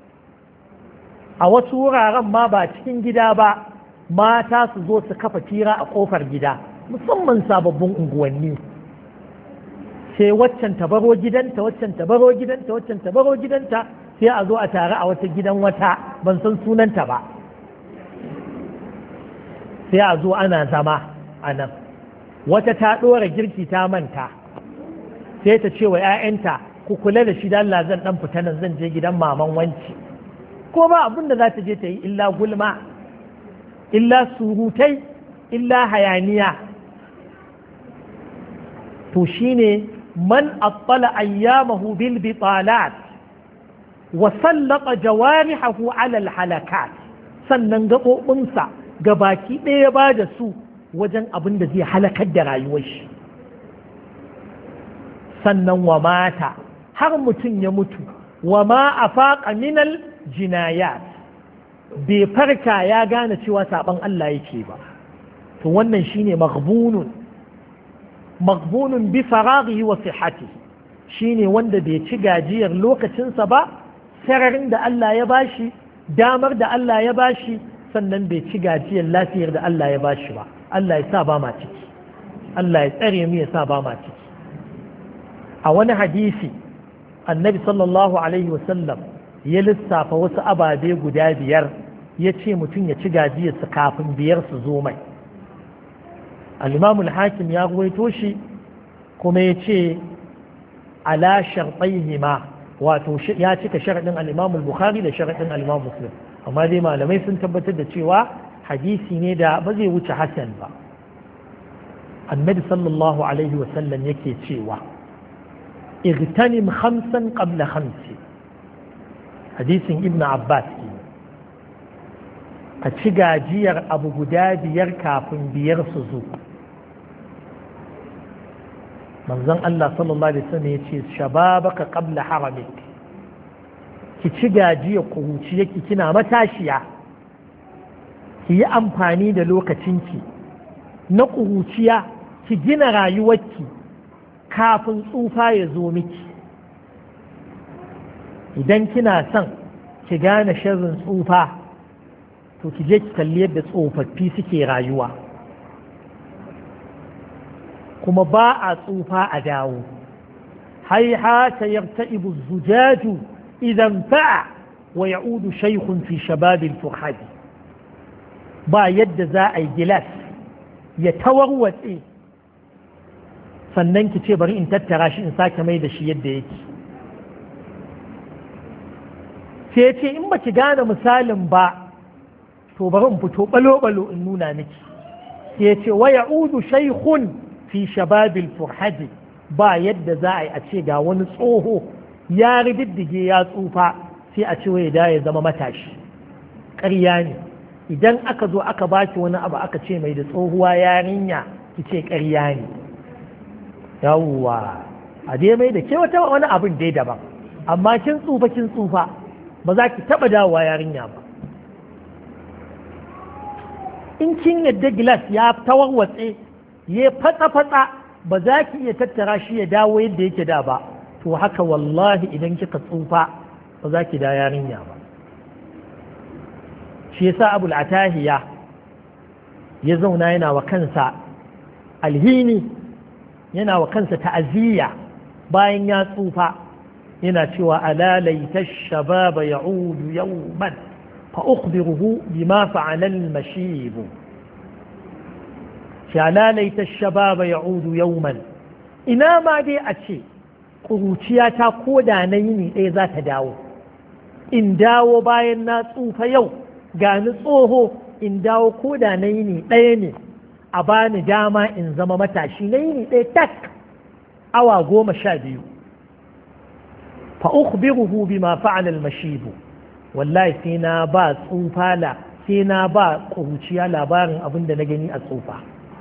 a wasu wuraren ma ba cikin gida ba mata su zo su kafa fira a kofar gida musamman sababbin unguwanni sai waccan tabaro gidanta waccan tabaro gidanta waccan tabaro gidanta sai a zo a tare a wata gidan wata ban san sunanta ba sai a zo ana zama a nan wata ta ɗora girki ta manta sai ta ce wa 'ya'yanta ku kula da shi da Allah zan dan fita nan zan je gidan maman wanci ko ba abin da za ta je ta yi illa gulma illa surutai illa hayaniya to shine man attala ayyamahu bil bitalat wa sallata jawarihahu ala al halakat sannan gabobinsa gabaki ɗaya ba da su wajen abin da zai halakar da rayuwar shi sannan wa mata har mutum ya mutu wa ma a faƙa minal jinayat bai farka ya gane cewa saɓon Allah yake ba to wannan shine maghbunun maghbunun bi faraghi wa sihhati shine wanda bai ci gajiyar lokacinsa ba sararin da Allah ya bashi damar da Allah ya bashi sannan bai ci gajiyar lafiyar da Allah ya bashi ba Allah ya sa ba ma ciki Allah ya tsare mu ya sa ba ma ciki a wani hadisi annabi sallallahu alaihi wasallam ya lissafa wasu ababe guda biyar ya ce mutum ya ci gajiyarsa kafin biyar su zo mai al-imamul hakim ya ruwaito shi kuma ya ce ala sharɗaihima wato ya cika sharaɗin al-imamul bukhari da sharaɗin al-imam muslim amma dai malamai sun tabbatar da cewa hadisi ne da ba zai wuce hasan ba annabi sallallahu alaihi wasallam yake cewa اغتنم خمسا قبل خمس حديث ابن عباس أتشجع جير أبو جداد يركع بير سزو من زن الله صلى الله عليه وسلم يتشيز شبابك قبل حرمك ki ci gajiya kuruciyarki kina matashiya ki yi amfani da lokacinki na ƙuruciya ki gina rayuwarki kafin tsufa ya zo miki. Idan kina son ki gane sharrin tsufa to ki je ki kalli yadda tsofaffi suke rayuwa, kuma ba a tsufa a dawo. haihata yarta'ibu zujaju idan fa'a wa ya'udu shaykhun fi shababil fuhadi. ba yadda za a yi gilas ya tawarwatse sannan ki ce bari in tattara shi in sake mai da shi yadda yake. sai ce in ba ki gane misalin ba to bari in fito balo-balo in nuna miki. sai ce wa ya'udu shaykhun fi shababil furhadi. ba yadda za a yi a ce ga wani tsoho ya rididdige ya tsufa sai a ce wai da ya zama matashi. ƙarya ne. idan aka zo aka baki wani abu aka ce mai da tsohuwa yarinya ki ce ƙarya ne. yawwa a dai mai da ke wata wani abin dai daban, amma kin tsufa kin tsufa ba za ki taɓa dawowa yarinya ba. in kin yadda gilas ya tawarwatse ya fatsa-fatsa ba za ki iya tattara shi ya dawo yadda yake da ba, to haka wallahi idan kika tsufa ba za ki da yarinya ba. shi yasa abul atahiya ya zauna yana wa kansa alhini, yana wa kansa ta'aziyya bayan ya tsufa, yana cewa ala laita shababa ya'udu yawman fa ukhbiruhu bima fa'ala al-mashib. shi ala laita shababa ya'udu yawman, ina ma dai a ce ƙuruciya ta koda na yini ɗaya za ta dawo, in dawo bayan na tsufa yau gani tsoho, in dawo koda na yini ɗaya ne a bani dama in zama matashi na yini ɗaya tak awa goma sha biyu. fa ukhbiruhu bima fa'ala al-mashib. wallahi sai na ba tsufa la sai na ba ƙuruciya labarin abin da na gani a tsufa.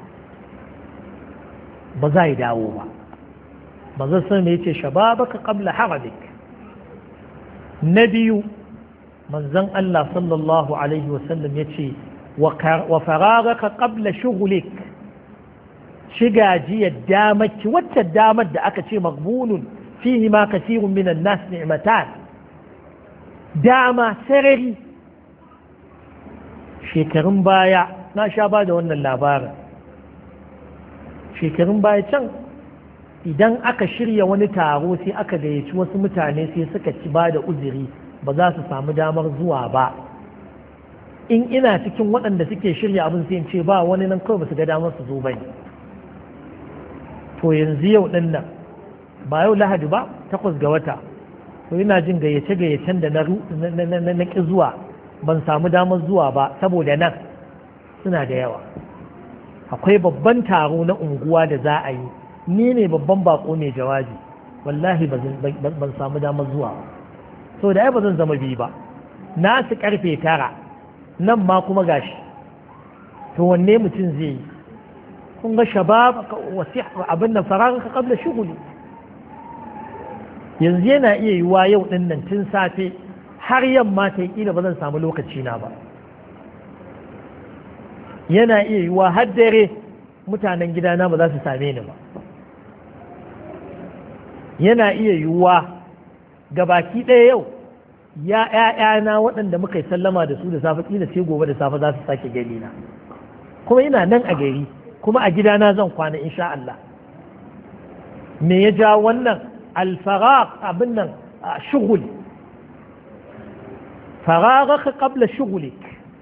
ba za yi dawo ba. ba zai san me yace shababaka qabla haradik. na biyu manzon Allah sallallahu alaihi wasallam yace wa faragaka qabla shughlik. shiga jiya damaki wacce damar da aka ce maghbunun fihi ma kathirun minan nas ni'matan, dama sarari. shekarun baya na sha ba da wannan labarin. shekarun baya can idan aka shirya wani taro sai aka gayyaci wasu mutane sai suka ci ba da uzuri ba za su samu damar zuwa ba, in ina cikin waɗanda suke shirya abin sai in ce ba wani nan kawai ba su ga damar su zo bai. to yanzu yau ɗin nan ba yau lahadi ba takwas ga wata, to ina jin gayyace gayyacen da na ƙi zuwa ban samu damar zuwa ba saboda nan suna da yawa. akwai babban taro na unguwa da za a yi, ni ne babban bako mai jawabi, wallahi ban samu damar zuwa ba, so da ai ba zan zama biyu ba. na su karfe tara nan ma kuma gashi, to wanne mutum zai yi? kun ga shabab wasi abin nan faragha qabla shughuli. yanzu yana iya yiwa yau din nan tun safe har yamma ta kila ba zan samu lokaci na ba. yana iya yiwa har dare mutanen gidana ba za su same ni ba. yana iya yiwuwa gabaki ɗaya yau ya ‘ya'yana waɗanda muka yi sallama da su da safe ƙila sai gobe da safe za su sake gani na, kuma ina nan a gari kuma a gidana zan kwana insha Allah. me ya ja wannan? alfaraq abin nan shughul, faragaka qabla shughulik,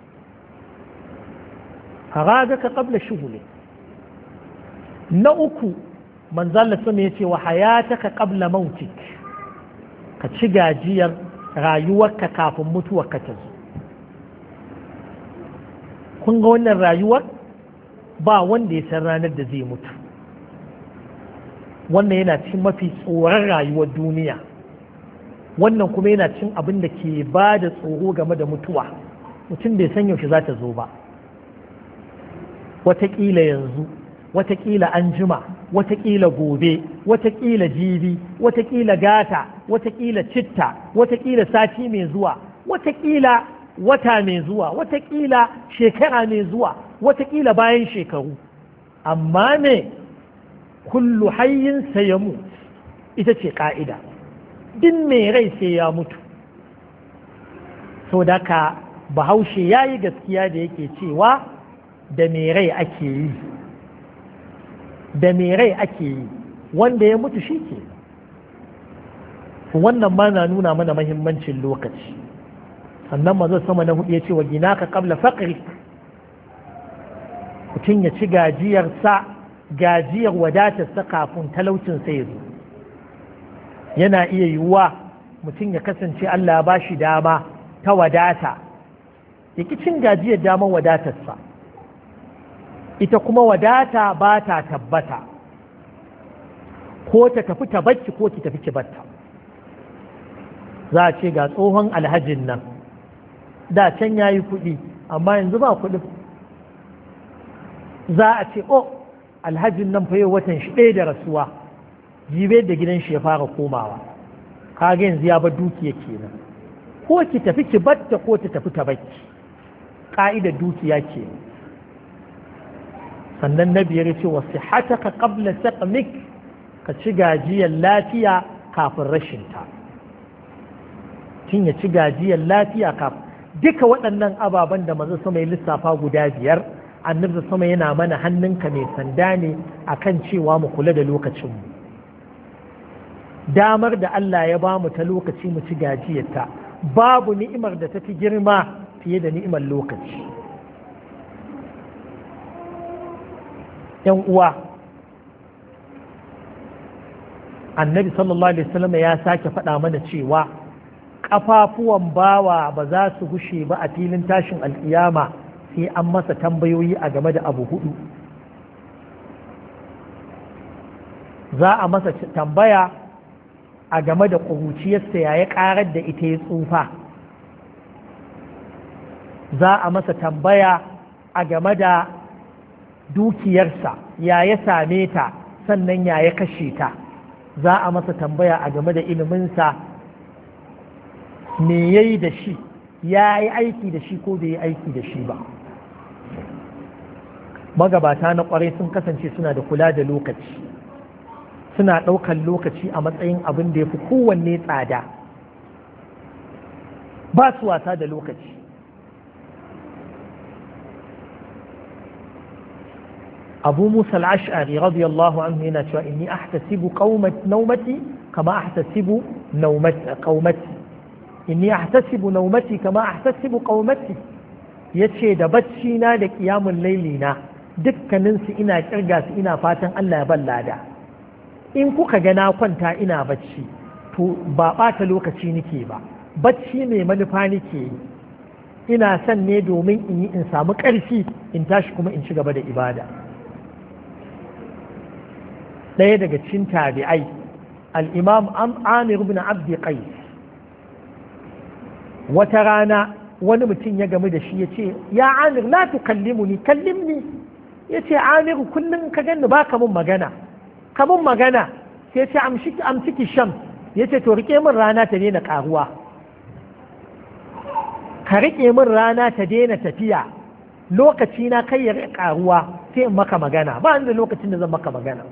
faragaka qabla shughulik. na uku manzalla sama ya ce wa hayataka qabla mautik, ka ci gajiyar rayuwarka kafin mutuwarka ta zo. kun ga wannan rayuwar ba wanda ya san ranar da zai mutu. wannan yana cikin mafi tsoron rayuwar duniya, wannan kuma yana cikin abin da ke ba da tsoro game da mutuwa. mutum bai san yaushe za ta zo ba, wataƙila yanzu, wataƙila an jima, wataƙila gobe, wataƙila jibi, wataƙila gata, wataƙila citta, wataƙila sati mai zuwa, wataƙila wata mai zuwa watakila shekara mai zuwa watakila bayan shekaru amma ne kullu hayyin sayamu ita ce ka'ida din mai rai sai ya mutu sau da ka bahaushe ya yi gaskiya da yake cewa da mai rai ake yi da mai rai ake yi wanda ya mutu shi ke wannan ma na nuna mana mahimmancin lokaci sannan mazo sama na hudu ya ce wa gina ka kabla faƙri mutum ya ci gajiyarsa gajiyar wadatarsa kafin talaucinsa ya zo yana iya yiwuwa mutum ya kasance Allah ya ba shi dama ta wadata ya ki cin gajiyar damar wadatarsa ita kuma wadata ba ta tabbata ko ta tafi ta bacci ko ki tafi ki batta za a ce ga tsohon alhajin nan da can ya yi kuɗi amma yanzu ba kuɗi za a ce o alhajin nan fa yau watan shi ɗaya da rasuwa jibe da gidan shi ya fara komawa kaga yanzu ya bar dukiya kenan ko ki tafi ki batta ko ta tafi ta bacci ka'idar dukiya ke sannan na biyar ce wasu hataka qabla saqmik ka ci gajiyar lafiya kafin rashinta tun ya ci gajiyar lafiya kafin duka waɗannan ababen da mazu sama ya lissafa guda biyar annabi sama yana mana hannunka mai sanda ne akan cewa mu kula da lokacinmu damar da Allah ya ba mu ta lokaci mu ci gajiyarta babu ni'imar da ta fi girma fiye da ni'imar lokaci yan uwa annabi sallallahu alaihi wasallam ya sake faɗa mana cewa ƙafafuwan bawa ba za su gushe ba a filin tashin alƙiyama sai an masa tambayoyi a game da abu hudu za a masa tambaya a game da ƙuruciyarsa ya ya ƙarar da ita ya tsufa za a masa tambaya a game da dukiyarsa ya ya same ta sannan ya ya kashe ta za a masa tambaya a game da iliminsa me ya yi da shi ya yi aiki da shi ko bai yi aiki da shi ba magabata na kwarai sun kasance suna da kula da lokaci suna ɗaukar lokaci a matsayin abin da ya fi kowanne tsada ba su wasa da lokaci abu musa al'ash'ari radiyallahu anhu yana cewa inni ahtasibu naumati kama ahtasibu qaumati inni ahtasibu naumati kama ahtasibu qaumati yace da bacci na da qiyamul laili na dukkanin su ina kirga su ina fatan Allah ya ban lada in kuka ga na kwanta ina bacci to ba bata lokaci nake ba bacci mai manufa nake ina son ne domin in yi in samu ƙarfi in tashi kuma in ci gaba da ibada ɗaya daga cikin tabi'ai al-imam Amir ibn Abd Qais wata rana wani mutum ya gamu da shi ya ce ya Amir la tukallimuni kallimni ya ce Amir kullum ka ganni ba ka mun magana ka mun magana sai ce amsiki sham ya ce to rike min rana ta daina karuwa ka rike min rana ta daina tafiya lokaci na kai ya karuwa sai in maka magana ba da lokacin da zan maka magana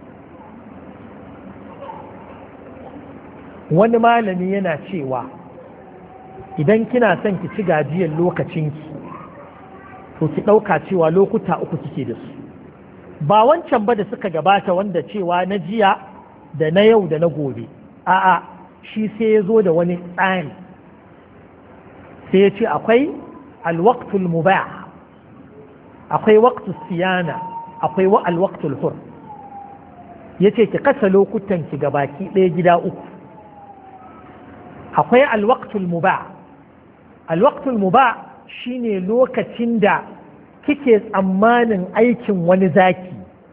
wani malami yana cewa idan kina son ki ci gajiyar lokacinki to ki ɗauka cewa lokuta uku kike da su ba wancan ba da suka gabata wanda cewa na jiya da na yau da na gobe a'a shi sai ya zo da wani tsari sai ya ce akwai alwaktul mubah akwai waqtus siyana akwai alwaktul hur ya ce ki kasa lokutan ki gabaki ɗaya gida uku akwai alwaktul mubah alwaktul mubah shine lokacin da kike tsammanin aikin wani zaki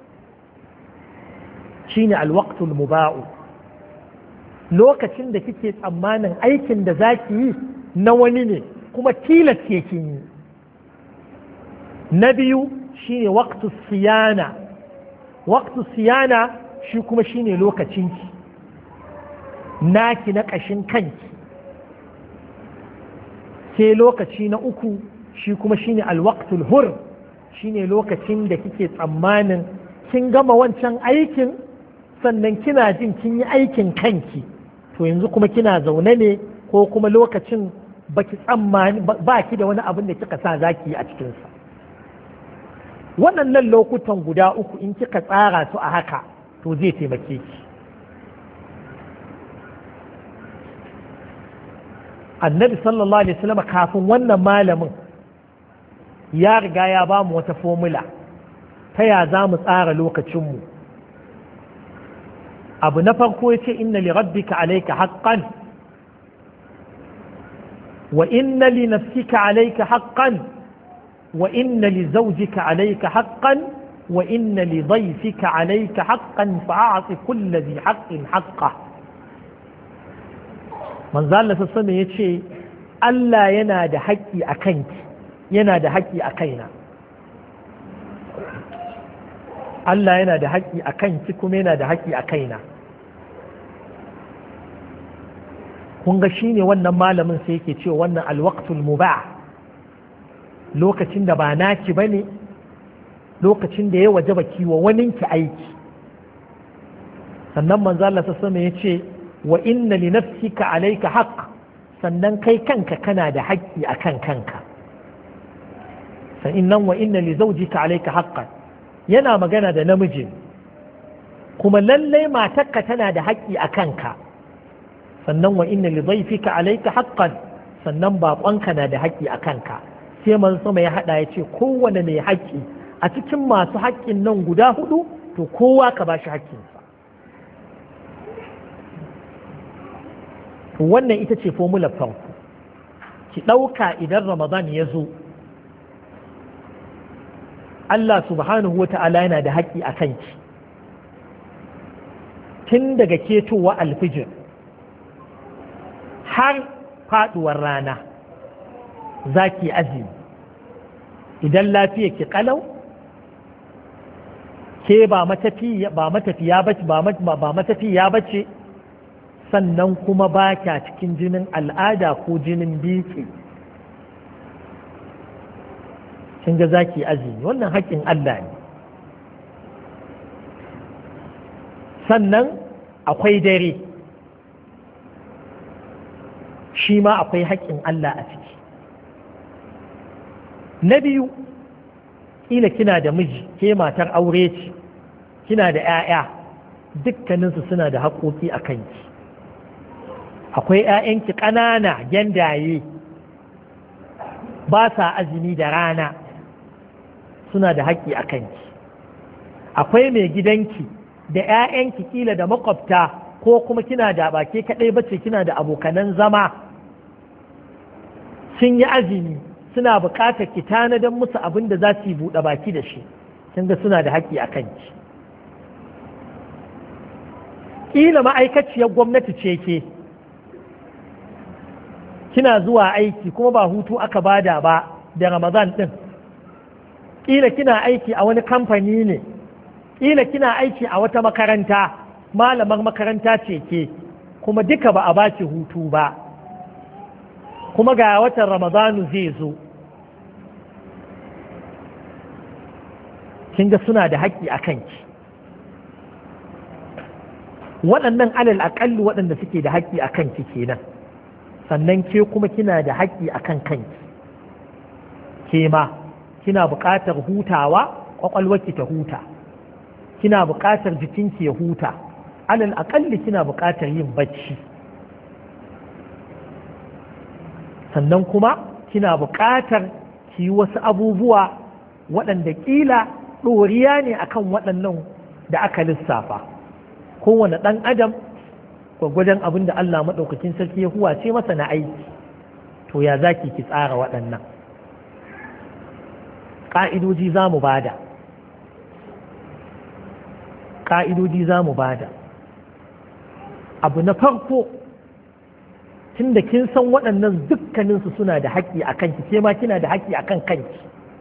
shine alwaktul muba'u lokacin da kike tsammanin aikin da zaki yi na wani ne kuma tilas yake yi na biyu shine waqtus siyana waqtus siyana shi kuma shine lokacinki naki na ƙashin kanki sai lokaci na uku shi kuma shine alwaqtul hur, shine lokacin da kike tsammanin kin gama wancan aikin sannan kina jin kin yi aikin kanki, to yanzu kuma kina zaune ne ko kuma lokacin baki tsammani ba ki da wani abin da kika sa zaki yi a cikinsa. waɗannan lokutan guda uku in kika tsara su a haka to zai taimake ki. annabi sallallahu alaihi wasallam kafin wannan malamin ya riga ya ba mu wata formula ta ya za mu tsara lokacinmu. abu na farko ya ce inna li rabbika alayka haqqan wa inna li nafsika alayka haqqan wa inna li zawjika alayka haqqan wa inna li dayfika alayka haqqan fa'ati kulli dhi haqqin haqqah. manzo Allah sassan ya ce Allah yana da haƙƙi a kanki, yana da haƙƙi a kaina. Allah yana da haƙƙi a kanki kuma yana da haƙƙi a kaina. kun ga shine wannan malamin sai yake cewa wannan alwaqtul mubah, lokacin da ba naki bane, lokacin da ya wajaba kiwa waninki aiki. sannan manzo Allah sassan ya ce wa inna li nafsika alayka haqq, sannan kai kanka kana da haƙƙi akan kanka. sannan wa inna li zawjika alayka haqqan, yana magana da namiji kuma lallai matarka tana da haƙƙi a kanka. sannan wa inna li dhayfika alayka haqqan, sannan baƙonka na da haƙƙi a kanka. sai manzo sama ya hada ya ce kowane mai haƙƙi a cikin masu haƙƙin nan guda hudu to kowa ka bashi haƙƙinsa. wannan ita ce formular farko, ki ɗauka idan ramadan ya zo Allah subhanahu wa ta'ala yana da haƙƙi a kanki tun daga ketowa alfijir har faɗuwar rana za ki azumi. idan lafiya ki ƙalau, ke ba matafiya bace, sannan kuma ba kya cikin jinin al'ada ko jinin biki, kin ga zaki azumi, wannan haƙƙin Allah ne. sannan akwai dare, shi ma akwai haƙƙin Allah a ciki. na biyu, ƙila kina da miji, ke matar aure ce, kina da 'ya'ya, dukkaninsu suna da haƙoƙi a kanki. akwai 'ya'yanki ƙanana gyandaye ba sa azumi da rana, suna da haƙƙi a kanki. akwai mai gidanki da 'ya'yanki kila da makwabta ko kuma kina da bake kaɗai bace, kina da abokanan zama sun yi azumi, suna buƙatar ki tanadan musu abin da za su yi buɗe baki da shi, kin ga suna da haƙƙi a kanki. kila ma'aikaciyar gwamnati ce ke, kina zuwa aiki kuma ba hutu aka bada ba da Ramadan ɗin, ƙila kina aiki a wani kamfani ne, ƙila kina aiki a wata makaranta, malamar makaranta ce ke, kuma duka ba a baki hutu ba, kuma ga watan Ramadanu zai zo, kin ga suna da haƙƙi a kanki. waɗannan alal aƙalli waɗanda suke da haƙƙi a kanki kenan. sannan ke kuma kina da haƙƙi a kan kanki, ke ma kina buƙatar hutawa, ƙwaƙwalwarki ta huta, kina buƙatar jikinki ya huta, alal aƙalli kina buƙatar yin bacci. sannan kuma kina buƙatar ki yi wasu abubuwa waɗanda ƙila ɗoriya ne akan waɗannan da aka lissafa. kowane ɗan adam gwaggwajen abin da Allah maɗaukakin sarki ya huwace masa na aiki, to ya za ki tsara waɗannan ƙa'idoji za mu bada ƙa'idoji za mu bada abu na farko, tun da kin san waɗannan dukkaninsu suna da haƙƙi a kanki, ke ma kina da haƙƙi a kan kanki,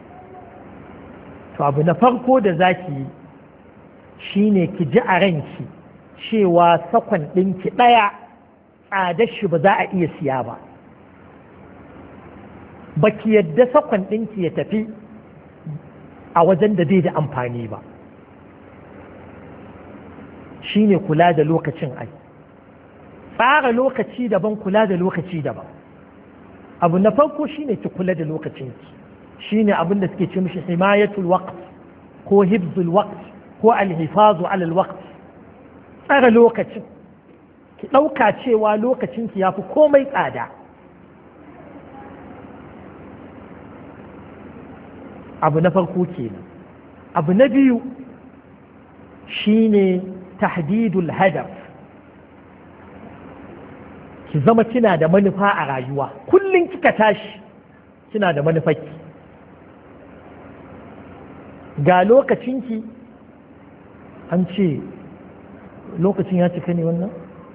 to abu na farko da za ki yi shi ne ki ji a ranki cewa sakon ɗinki ɗaya tsadar shi ba za a iya siya ba. baki yadda sakon ɗinki ya tafi a wajen da zai da amfani ba. Shine kula da lokacin ai, tsara lokaci daban, kula da lokaci daban. Abu na farko shine ki kula da lokacinki, shine abin da suke ce mishi himayatul waqt ko hibzul waqt ko alhifazu alal waqt. Tsara lokacin, ki ɗauka cewa lokacinki ya fi komai tsada. Abu na farko kenan. Abu na biyu shine tahdidul hadaf. Ki zama kina da manufa a rayuwa, kullum kika tashi kina da manufarki. Ga lokacinki, an ce lokacin ya cika ne wannan?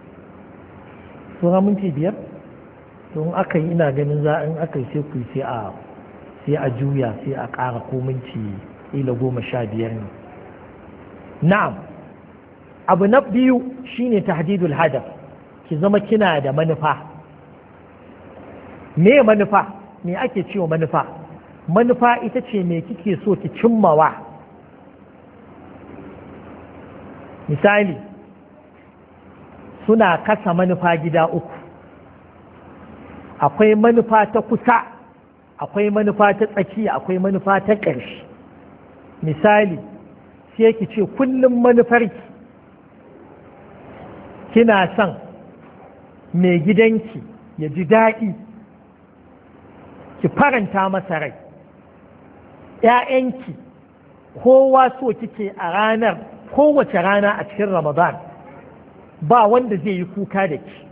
Sura minti biyar? Don aka yi ina ganin za in aka yi sai ku sai a sai a juya sai a ƙara ko minti ila goma sha biyar ne. Na'am, abu na biyu shine tahdidul hadaf. Ki zama kina da manufa. Me manufa? Me ake cewa manufa? Manufa ita ce me kike so ki cimmawa. Misali, suna kasa manufa gida uku. Akwai manufa ta kusa, akwai manufa ta tsakiya, akwai manufa ta ƙarshe. Misali, sai ki ce kullum manufarki kina son mai gidanki ya ji daɗi, ki faranta masa rai. ‘Ya'yanki kowa so kike a ranar, kowace rana a cikin Ramadan ba wanda zai yi kuka da ki.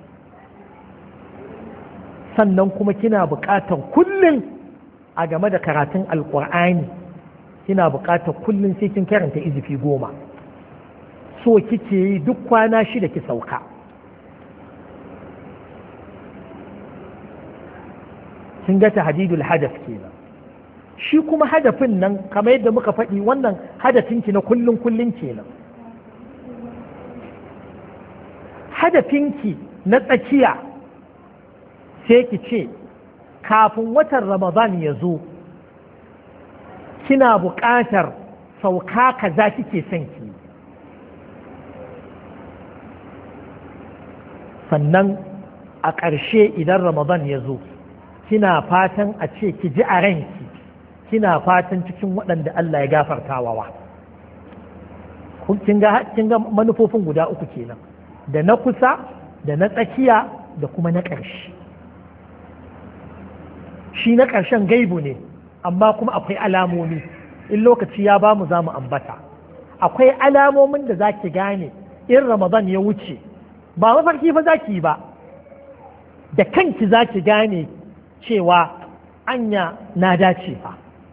Sannan kuma kina buƙatar kullum a game da karatun Alƙur'ani, kina buƙatar kullum sai kin karanta izifi goma. So kike yi duk kwana shida ki sauka. Kin ga tahdidul hadaf kenan. Shi kuma hadafin nan kamar yadda muka faɗi, wannan hadafinki na kullum kullum kenan. Hadafinki na tsakiya sai ki ce kafin watan Ramadan ya zo kina buƙatar sauka kaza kike son ki. Sannan a ƙarshe idan Ramadan ya zo kina fatan a ce ki ji a ranki kina fatan cikin waɗanda Allah ya gafarta wa. Kin ga manufofin guda uku kenan, da na kusa, da na tsakiya, da kuma na ƙarshe. Shi na ƙarshen gaibu ne, amma kuma akwai alamomi, in lokaci ya bamu za mu ambata. Akwai alamomin da za ki gane in Ramadan ya wuce, ba mafarki fa za ki yi ba, da kanki za ki gane cewa anya na dace fa.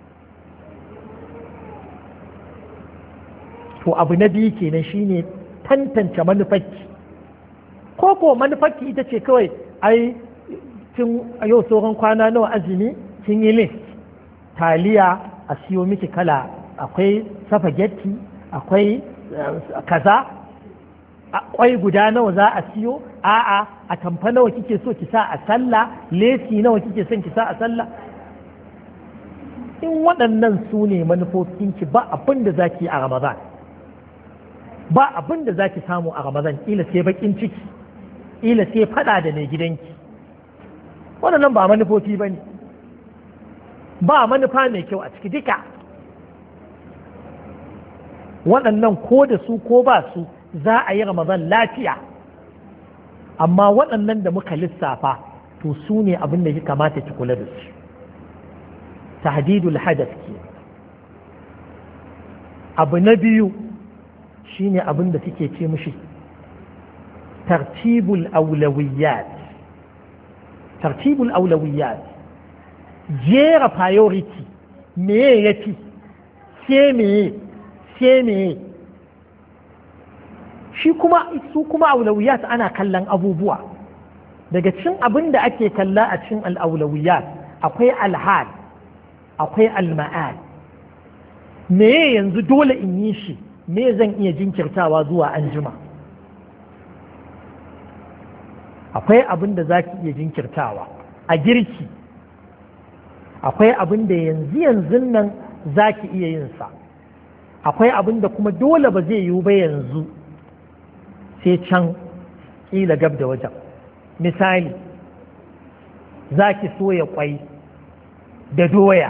To abu na biyu kenan shine tantance manufarki. Ko ko manufarki ita ce kawai ai tun yau sauran kwana nawa azumi kin yi list, taliya a siyo miki kala, akwai spaghetti, akwai kaza, kwai guda nawa za a siyo, a'a a tamfa nawa kike so ki sa a sallah, lesi nawa kike son ki sa a sallah. In waɗannan su ne manufofinki, ba abin da za ki yi a Ramadan, ba abin da za ki samu a Ramadan, ila sai bakin ciki, ila sai fada da mai gidanki. Waɗannan ba manufofi ba ne, ba manufa mai kyau a ciki duka. Waɗannan ko da su ko ba su za a yi Ramadan lafiya, amma waɗannan da muka lissafa to su ne abin da ya kamata ki kula da su. Tahdidul hadaf ke. Abu na biyu shine abin da suke ce mishi tartibul aulawiyat. Tartibul aulawiyat, jera priority, me ya fi, sai me sai me. Shi kuma su kuma aulawiyat ana kallon abubuwa. Daga cikin abin da ake kalla a cikin al'aulawiyat akwai alhal, akwai alma'al. Me yanzu dole in yi shi, me zan iya jinkirtawa zuwa anjima. Akwai abin da za ki iya jinkirtawa a girki. akwai abin da yanzu yanzu nan za ki iya yin sa, akwai abin da kuma dole ba zai yiwu ba yanzu sai can ƙila gab da wajen. Misali, za ki soya kwai da doya,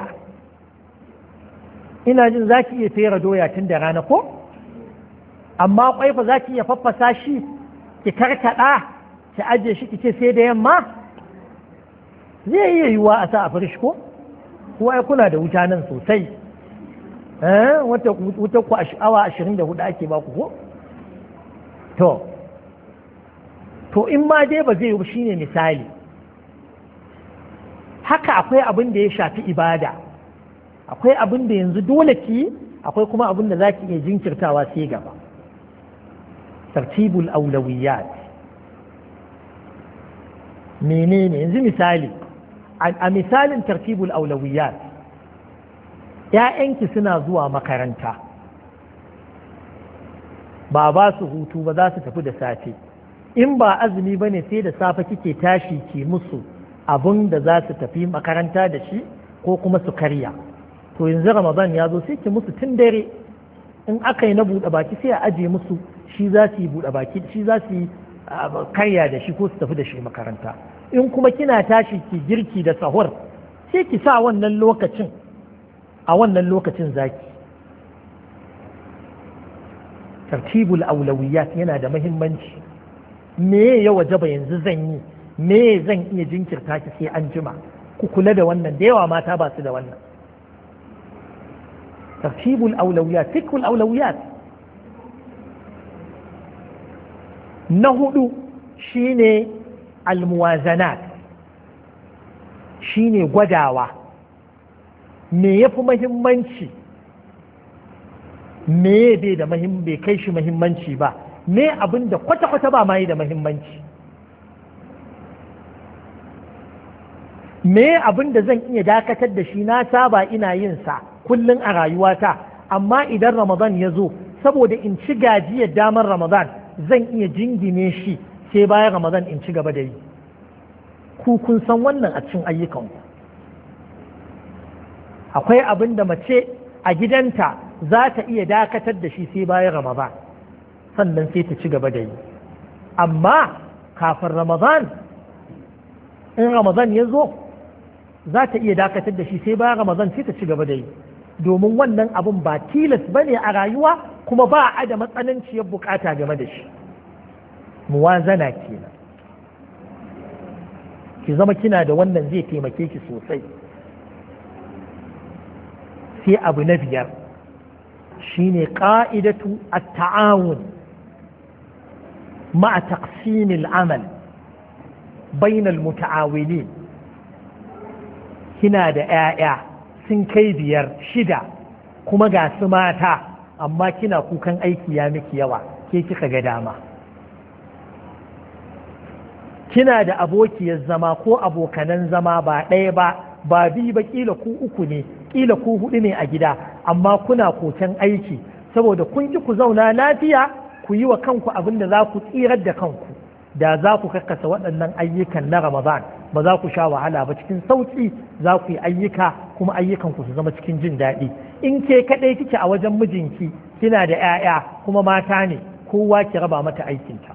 ina jin za ki iya fere doya tun da rana ko? Amma kwai fa za ki iya faffasa shi ki karkada ki ajiye shi ki ce sai da yamma? Zai iya yiwuwa a sa a firish ko? Ko ai kuna da wuta nan sosai, wata ku awa ashirin da hudu ake baku ko? To, to in ma dai ba zai yi shi ne misali. Haka akwai abin da ya shafi ibada, akwai abin da yanzu dole ki, akwai kuma abin da za ki iya jinkirtawa sai gaba. Tartibul aulawiyat menene yanzu misali, a misalin tartibul aulawiyat, ‘ya'yanki suna zuwa makaranta ba ba su hutu ba, za su tafi da safe, in ba azumi ba ne sai da safe kike tashi ki musu abin da za su tafi makaranta da shi ko kuma su karya. To yanzu ramadan ya zo sai ki musu tun dare, in aka yi na buɗe baki sai a aje musu shi, za su yi buɗe baki shi, za su yi karya da shi ko su tafi da shi makaranta. In kuma kina tashi ki girki da sahur sai ki sa wannan lokacin, a wannan lokacin zaki. Tartibul aulawiyat yana da muhimmanci. Me ya wajaba yanzu zan yi, me zan iya jinkirta ki sai an jima? Ku kula da wannan, da yawa mata ba su da wannan. Tartibul aulawiyat, fiqhul aulawiyat. Na hudu shine almuwazanat, shine gwadawa. Me ya fi mahimmanci, me bai da bai kai shi mahimmanci ba, me abin da kwata-kwata ba ma yi da mahimmanci, me abin da zan iya dakatar da shi, na saba ina yin sa kullum a rayuwata, amma idan ramadan ya zo saboda in ci gajiyar damar ramadan zan iya jingine shi sai bayan ramadan in ci gaba da yi. Ku kun san wannan a cikin ayyukanku. Akwai abin da mace a gidanta za ta iya dakatar da shi sai bayan ramadan sannan sai ta ci gaba da yi, amma kafin ramadan, in ramadan ya zo za ta iya dakatar da shi sai bayan ramadan sai ta ci gaba da yi, domin wannan abin ba tilas ba ne a rayuwa kuma ba a da matsananciyar bukata game da shi. Muwazana kenan, ki zama kina da wannan zai taimake ki sosai. Sai abu na biyar shine ƙa'idatu at-ta'awun ma'a taqsimil amal bainal muta'awilin. Kina da ‘ya'ya sun kai biyar shida kuma ga su mata, amma kina kukan aiki ya miki yawa, ke kika ga dama. Kina da abokiyar zama ko abokanan zama ba ɗaya ba ba biyu ba, kila ku uku ne, kila ku hudu ne a gida, amma kuna koken aiki saboda kun ki ku zauna lafiya ku yi wa kanku abin da za ku tsirar da kanku. Da za ku kakkasa waɗannan ayyukan na ramadan ba za ku sha wahala ba, cikin sauƙi za ku yi ayyuka kuma ayyukanku su zama cikin jin daɗi. In ke kaɗai kike a wajen mijinki, kina da 'ya'ya kuma mata ne, kowa ki raba mata aikinta.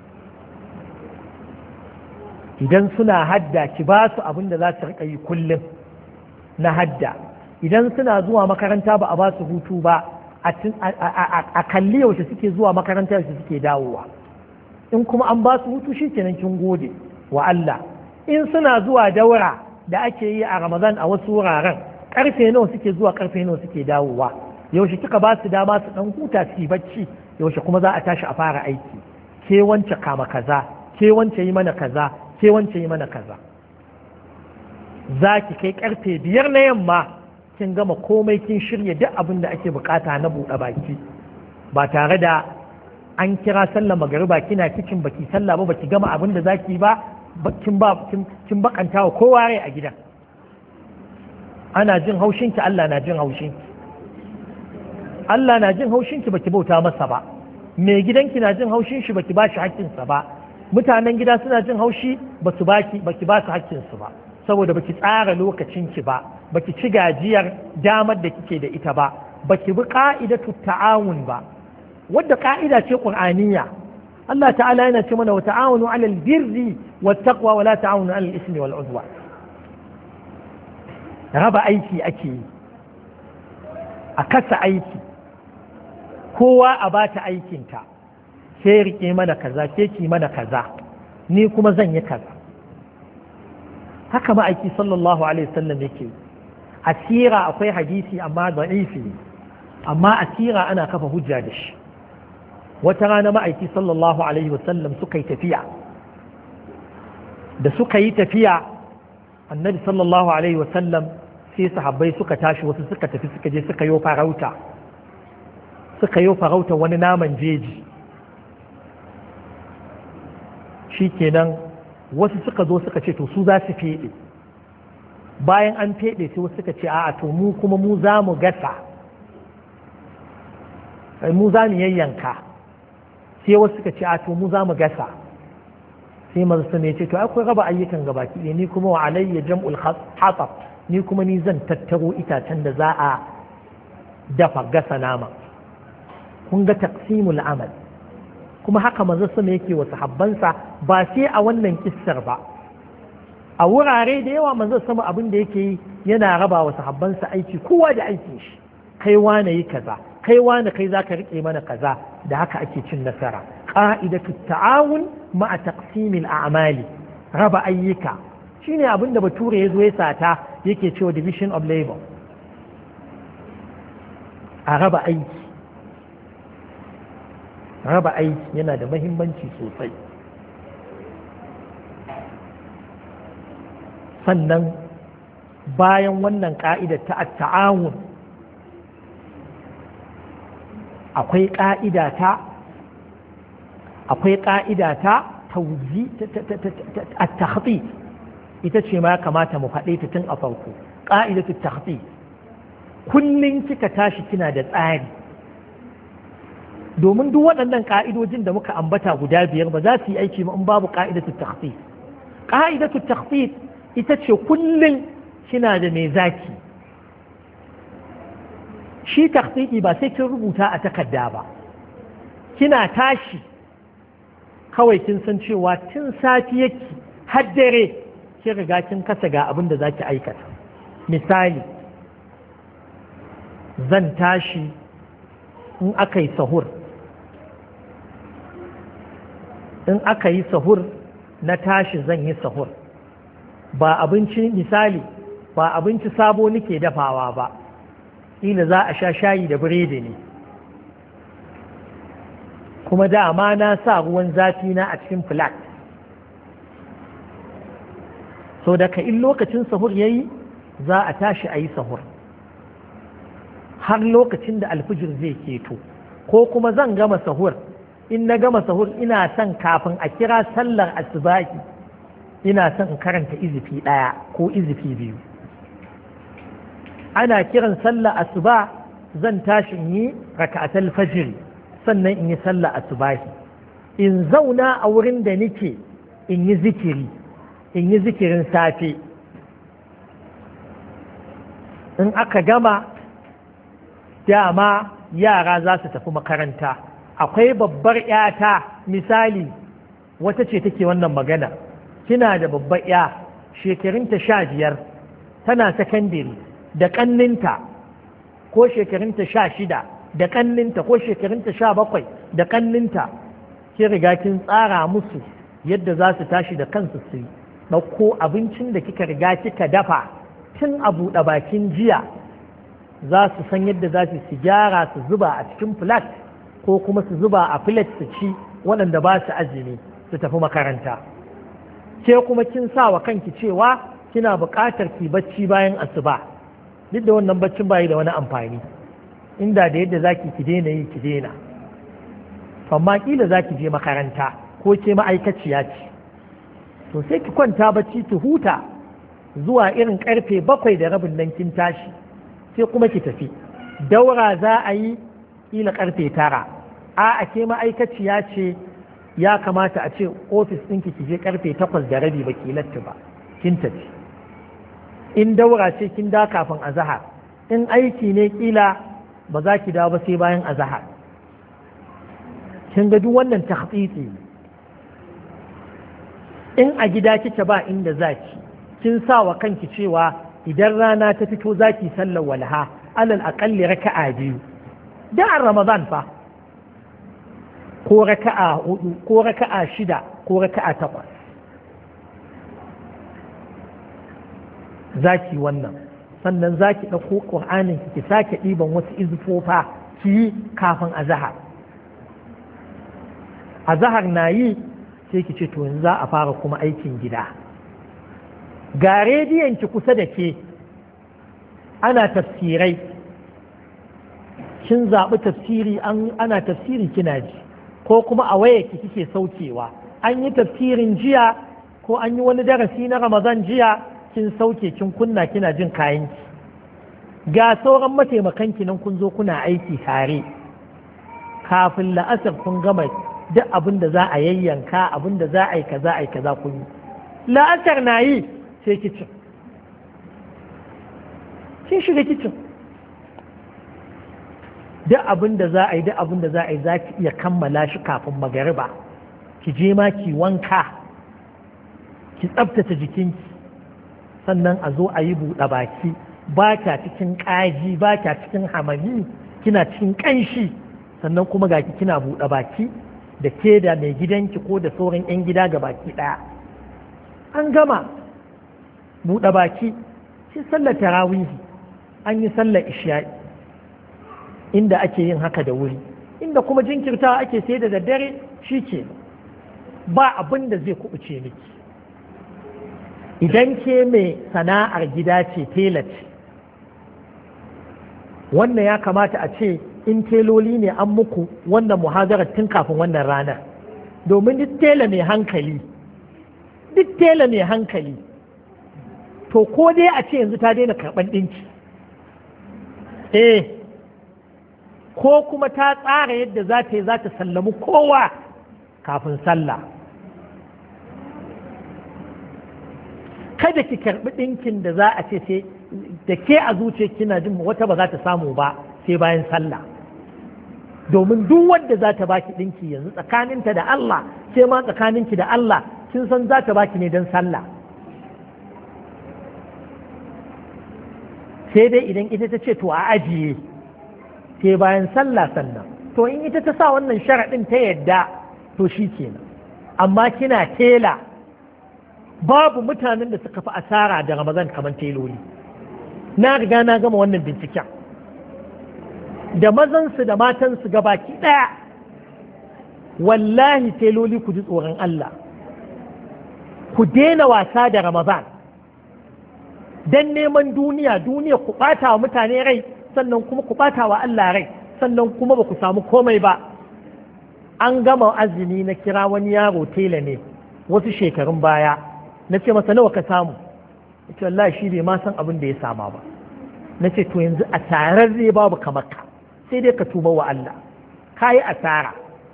Idan suna hadda ki ba su abin da za su riƙa yi kullum na hadda. Idan suna zuwa makaranta ba a ba su hutu ba, a kalli yaushe suke zuwa makaranta yaushe suke dawowa. In kuma an ba su hutu shi kenan kin gode wa Allah. In suna zuwa daura da ake yi a Ramadan a wasu wuraren, karfe nawa suke zuwa, karfe nawa suke dawowa, yaushe kika ba su dama su dan huta su yi bacci, yaushe kuma za a tashi a fara aiki. Ke wance kama kaza, ke wance yi mana kaza, ke wance yi mana kaza. Za ki kai karfe biyar na yamma kin gama komai, kin shirya duk abin da ake bukata na buɗe baki, ba tare da an kira sallah magariba kina kicin baki sallah ba, baki gama abin da zaki ba, kin ba kin bakanta wa kowa rai a gidan. Ana jin haushinki, Allah na jin haushinki. Allah na jin haushinki baki bauta masa ba. Mai gidanki na jin haushin shi baki ba shi haƙƙinsa ba. Mutanen gida suna jin haushi basu baki baki ba su haƙƙinsu ba, saboda baki tsara lokacinki ba baki ci gajiyar damar da kike da ita ba baki bi qa'idatu ta'awun ba wadda ka'ida ce qur'aniyya Allah ta'ala yana ce mana wa ta'awunu 'alal birri wat taqwa wa la ta'awunu 'alal ismi wal 'udwan raba aiki ake yi a kasa aiki kowa a bata aikinta sai rike mana kaza ke ki mana kaza ni kuma zan yi kaza haka ma'aiki sallallahu alaihi wasallam yake asira akwai hadisi amma da'ifi amma asira ana kafa hujja da shi wata rana ma'aiki sallallahu alaihi wasallam suka yi tafiya da suka yi tafiya annabi sallallahu alaihi wasallam sai sahabbai suka tashi wasu suka tafi suka je suka yi farauta suka yi farauta wani naman jeji shi kenan wasu suka zo suka ce to su za su feɗe bayan an feɗe sai wasu suka ce a'a to mu kuma mu za mu gasa mu za mu yayyanka sai wasu suka ce a to mu za mu gasa sai mazu su ne ce to akwai raba ayyukan gabaki ɗaya ni kuma wa alayya jam'ul hatsab ni kuma ni zan tattaro itacen da za a dafa gasa nama kun ga taqsimul amal kuma haka manzo sama yake wa sahabbansa ba sai a wannan kissar ba a wurare da yawa manzo sama abin da yake yi yana raba wa sahabbansa aiki kowa da aikin shi kai wane yi kaza kai wane kai zaka rike mana kaza da haka ake cin nasara qa'idatu ta'awun ma'a taqsimil a'mali raba ayyuka shine abin da bature ya zo ya sata yake cewa division of labor a raba aiki raba aiki yana da mahimmanci sosai sannan bayan wannan ka'idar ta ta'awun akwai ka'ida ta akwai ka'ida ta tawzi at-takhtit ita ce ma kamata mu faɗe ta tun a farko ƙa'idatu takhti kullum kika tashi kina da tsari domin duk waɗannan ƙa'idojin da muka ambata guda biyar ba za su yi aiki ba in babu ƙa'idatu takhti ƙa'idatu takhti ita ce kullum kina da mai zaki shi takhti ba sai kin rubuta a takarda ba kina tashi kawai kin san cewa tun safiyarki har dare kin riga kin kasa ga abin da zaki aikata misali zan tashi in aka yi sahur in aka yi sahur na tashi zan yi sahur ba abinci misali ba abinci sabo nake dafawa ba ila za a sha shayi da biredi ne kuma dama na sa ruwan zafi na a cikin flat so daga in lokacin sahur yayi za a tashi a yi sahur har lokacin da alfijir zai keto ko kuma zan gama sahur in na gama sahur ina son kafin a kira sallar asubahi ina son in karanta izifi ɗaya ko izifi biyu ana kiran sallar asuba zan tashi in yi raka'atul fajr sannan in yi sallar asubahi in zauna a wurin da nake in yi zikiri in yi zikirin safe in aka gama dama yara za su tafi makaranta akwai babbar yata misali wata ce take wannan magana kina da babbar ya shekarunta sha biyar tana sakandare da kanninta ko shekarunta sha shida da kanninta ko shekarunta sha bakwai da kanninta ki riga kin tsara musu yadda za su tashi da kansu su yi ɗauko abincin da kika riga kika dafa tun a buɗe bakin jiya za su san yadda za su gyara su zuba a cikin flat ko kuma su zuba a filet su ci waɗanda ba su azumi su tafi makaranta ke kuma kin sa wa kanki cewa kina buƙatar ki bacci bayan asuba duk da wannan baccin bayi da wani amfani inda da yadda zaki ki daina yi ki daina amma kila zaki je makaranta ko ke ma'aikaciya ce to sai ki kwanta bacci ki huta zuwa irin karfe bakwai da rabin nan kin tashi sai kuma ki tafi daura za a yi kila karfe tara a a ke ma'aikaciya ce ya kamata a ce ofis ɗinki ki je karfe takwas da rabi ba ki latti ba kin tafi in daura ce kin da kafin azahar, in aiki ne kila ba za ki dawo ba sai bayan azahar. Kin ga duk wannan takhsisi. In a gida kike ba inda zaki, kin sa wa kanki cewa idan rana ta fito zaki sallar walha alal aqalli raka'a biyu da Ramadan fa, ko raka'a hudu ko raka'a shida ko raka'a takwas zaki wannan. Sannan zaki ɗauko ƙur'anin ki sake ɗiban wasu izufofa ki yi kafin azahar. Azahar na yi sai ki ce to yanzu za a fara kuma aikin gida. Ga rediyon ki kusa da ke ana tafsirai, kin zaɓi tafsiri ana tafsiri kina ji, ko kuma a wayarki kike saukewa an yi tafsirin jiya ko an yi wani darasi na Ramadan jiya, kin sauke kin kunna kina jin kayanki. Ga sauran mataimakanki nan kun zo kuna aiki tare, kafin la'asar kun gama duk abin da za a yayyanka, abin da za a yi kaza a yi kaza kun yi. La'asar na yi sai kicin, kin shiga kicin. Duk abin da za a yi duk abin da za a yi za ki iya kammala shi kafin magariba, ki je ma ki wanka, ki tsabtace jikinki, sannan a zo a yi buɗe baki. Ba kya cikin ƙaji, ba kya cikin hamami, kina cikin ƙanshi, sannan kuma ga ki kina buɗe baki da ke da mai gidanki ko da sauran 'yan gida ga baki ɗaya. An gama buɗe baki sai sallar tarawihi, an yi sallar isha'i inda ake yin haka da wuri, inda kuma jinkirtawa ake sai da daddare shi ke ba abin da zai kubuce miki. Idan ke mai sana'ar gida ce, tela ce, wannan ya kamata a ce in teloli ne an muku wannan muhazarar tun kafin wannan ranar, domin duk tela mai hankali duk tela mai hankali to ko dai a ce yanzu ta daina karɓar ɗinki, eh ko kuma ta tsara yadda za ta yi za ta sallamu kowa kafin sallah. Kada ki karɓi ɗinkin da za a ce sai da ke a zuciya kina jin wata ba za ta samu ba sai bayan sallah, domin duk wanda za ta baki ɗinki yanzu tsakaninta da Allah, sai ma tsakaninki da Allah kin san za ta baki ne don sallah. Sai dai idan ita ta ce to a ajiye sai bayan sallah sannan, to in ita ta sa wannan sharaɗin ta yadda to shi kenan. Amma kina tela, babu mutanen da suka fi asara da Ramadan kamar teloli. Na riga na gama wannan binciken, da mazansu da matansu gabaki ɗaya. Wallahi teloli ku ji tsoron Allah, ku daina wasa da Ramadan don neman duniya. Duniya ku ɓata wa mutane rai, sannan kuma ku ɓata wa Allah rai, sannan kuma ba ku samu komai ba. An gama azumi na kira wani yaro tela ne wasu shekarun baya, na ce masa nawa ka samu? Ya ce wallahi shi bai ma san abin da ya sama ba. Na ce to yanzu a tarar zai babu kamar ka, sai dai ka tuba wa Allah, ka yi asara.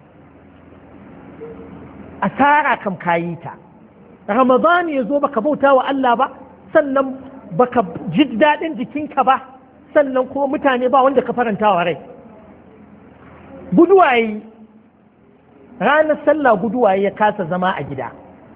Asara kam ka yi ta. Ramadan ya zo baka bauta wa Allah ba, sannan baka ji daɗin jikinka ba, sannan kuma mutane ba wanda ka faranta wa rai. Guduwa yi ranar sallah, guduwa ya kasa zama a gida,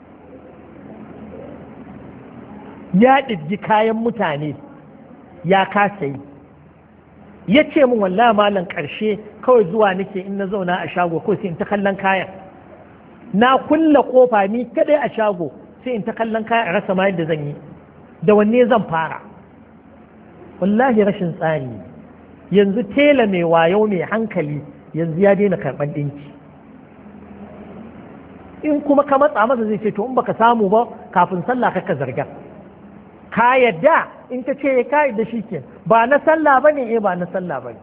ya ɗibgi kayan mutane ya kasa yi. Ya ce min wallahi malam ƙarshe kawai zuwa nake in na zauna a shago ko sai in ta kallon kayan, na kulla kofa ni kadai a shago sai in ta kallon kayan a rasa ma yadda zan yi, da wanne zan fara. Wallahi rashin tsari. Yanzu tela mai wayo mai hankali yanzu ya daina karɓar ɗinki. In kuma ka matsa masa zai ce to in baka samu ba kafin sallah ka zargar. Ka yadda in ta ce ka yadda shi ke ba na sallah ba ne, eh ba na sallah ba ne.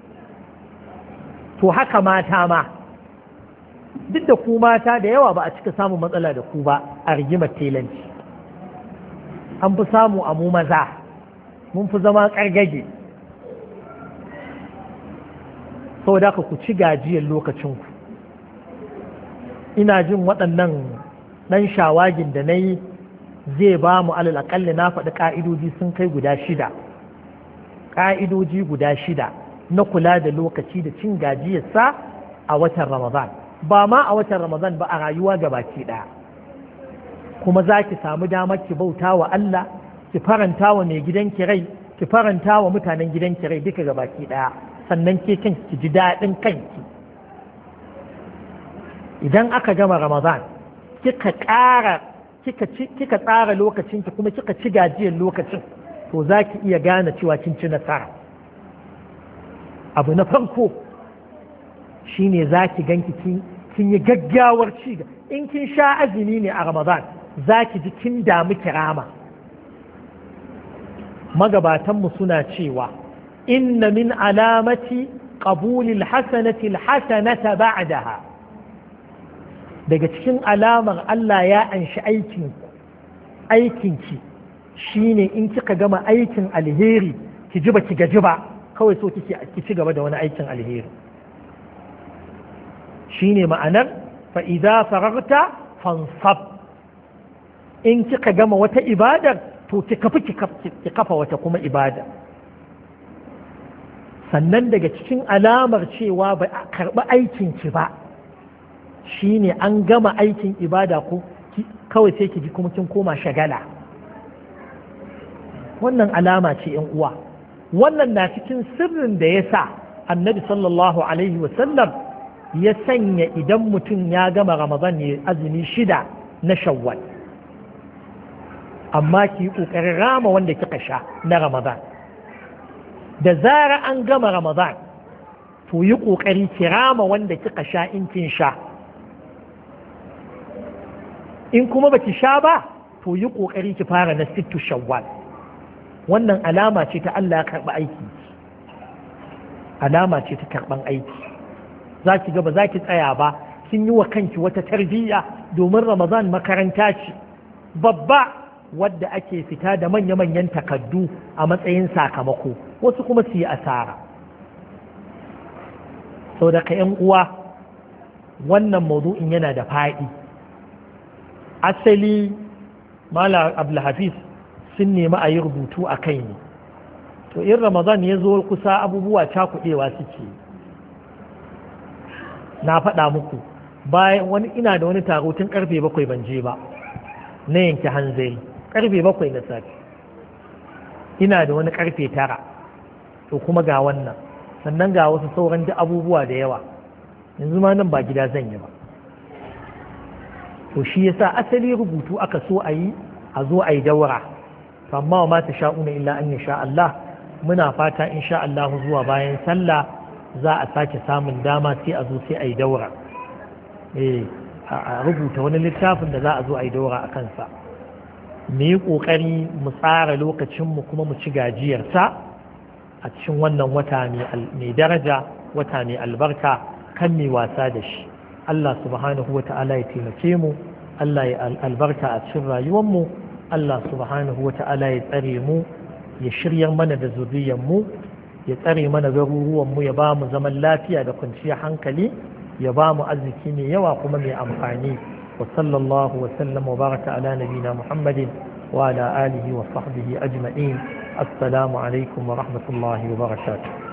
To haka mata ma, duk da ku mata da yawa ba a cika samun matsala da ku ba a rigimar telanci, an fi samu a mu maza, mun fi zama ƙargage. Saboda haka ku ci gajiyar lokacinku. Ina jin waɗannan ɗan shawagin da na yi zai ba mu alal aƙalli na faɗi ƙa'idoji sun kai guda shida ƙa'idoji guda shida na kula da lokaci da cin gajiyarsa a watan ramadan ba ma a watan ramadan ba a rayuwa gabaki ɗaya kuma za ki samu damar ki bauta wa Allah ki faranta wa mai gidanki rai ki faranta wa mutanen gidanki rai duka gabaki ɗaya sannan ke kanki ki ji daɗin kanki idan aka gama ramadan kika ƙara kika tsara lokacinki kuma kika ci gajiyar lokacin to za ki iya gane cewa kin ci nasara abu na farko shine za ki ganki kin yi gaggawar ci in kin sha azumi ne a ramadan za ki ji kin damu kirama magabatanmu suna cewa inna min alamati qabulil hasanati alhasanata ba'daha daga cikin alamar Allah ya anshi aikin aikinki shine in kika gama aikin alheri ki ji ba ki gaji ba kawai so kike ki ci gaba da wani aikin alheri shine ma'anar fa idza faragta fansab in kika gama wata ibadar to ki kafi ki kafa wata kuma ibada sannan daga cikin alamar cewa ba a karɓi aikinki ba shine an gama aikin ibada ko kawai sai ki ji kuma kin koma shagala wannan alama ce yan uwa wannan na cikin sirrin da ya sa annabi sallallahu alaihi wasallam ya sanya idan mutum ya gama ramadan ne azumi shida na shawwal amma ki ƙoƙarin rama wanda kika sha na ramadan da zara an gama ramadan to yi ƙoƙari ki rama wanda kika sha in kin sha in kuma baki sha ba to yi ƙoƙari ki fara na sittu shawwal wannan alama ce ta Allah ya karɓi aiki alama ce ta karɓan aiki za ki ga ba za ki tsaya ba kin yi wa kanki wata tarbiyya domin ramadan makaranta ce babba wadda ake fita da manya-manyan takaddu a matsayin sakamako wasu kuma su yi asara sau da ka yan uwa wannan maudu'in yana da faɗi asali mala abdulhafiz sun nemi a yi rubutu a kai ne to in ramadan ya zo kusa abubuwa cakuɗewa suke na faɗa muku bayan wani ina da wani taro tun karfe bakwai ban je ba na yanke hanzari karfe bakwai na safe ina da wani karfe tara to kuma ga wannan sannan ga wasu sauran da abubuwa da yawa yanzu ma nan ba gida zan yi ba to shi yasa asali rubutu aka so a yi a zo a yi daura amma wa ma ta sha'una illa an sha Allah muna fata in sha Allah zuwa bayan sallah za a sake samun dama sai a zo sai a yi daura eh a rubuta wani littafin da za a zo a yi daura a kansa mu yi ƙoƙari mu tsara lokacinmu kuma mu ci gajiyarsa a cikin wannan wata mai daraja wata mai albarka kan mai wasa da shi Allah subhanahu wa ta'ala ya taimake mu Allah ya albarka a cikin rayuwarmu Allah subhanahu wa ta'ala ya tsare mu ya shiryar mana da zuriyarmu ya tsare mana garuruwanmu ya ba mu zaman lafiya da kwanciyar hankali ya ba mu arziki mai yawa kuma mai amfani وصلى الله وسلم وبارك على نبينا محمد وعلى آله وصحبه أجمعين السلام عليكم ورحمة الله وبركاته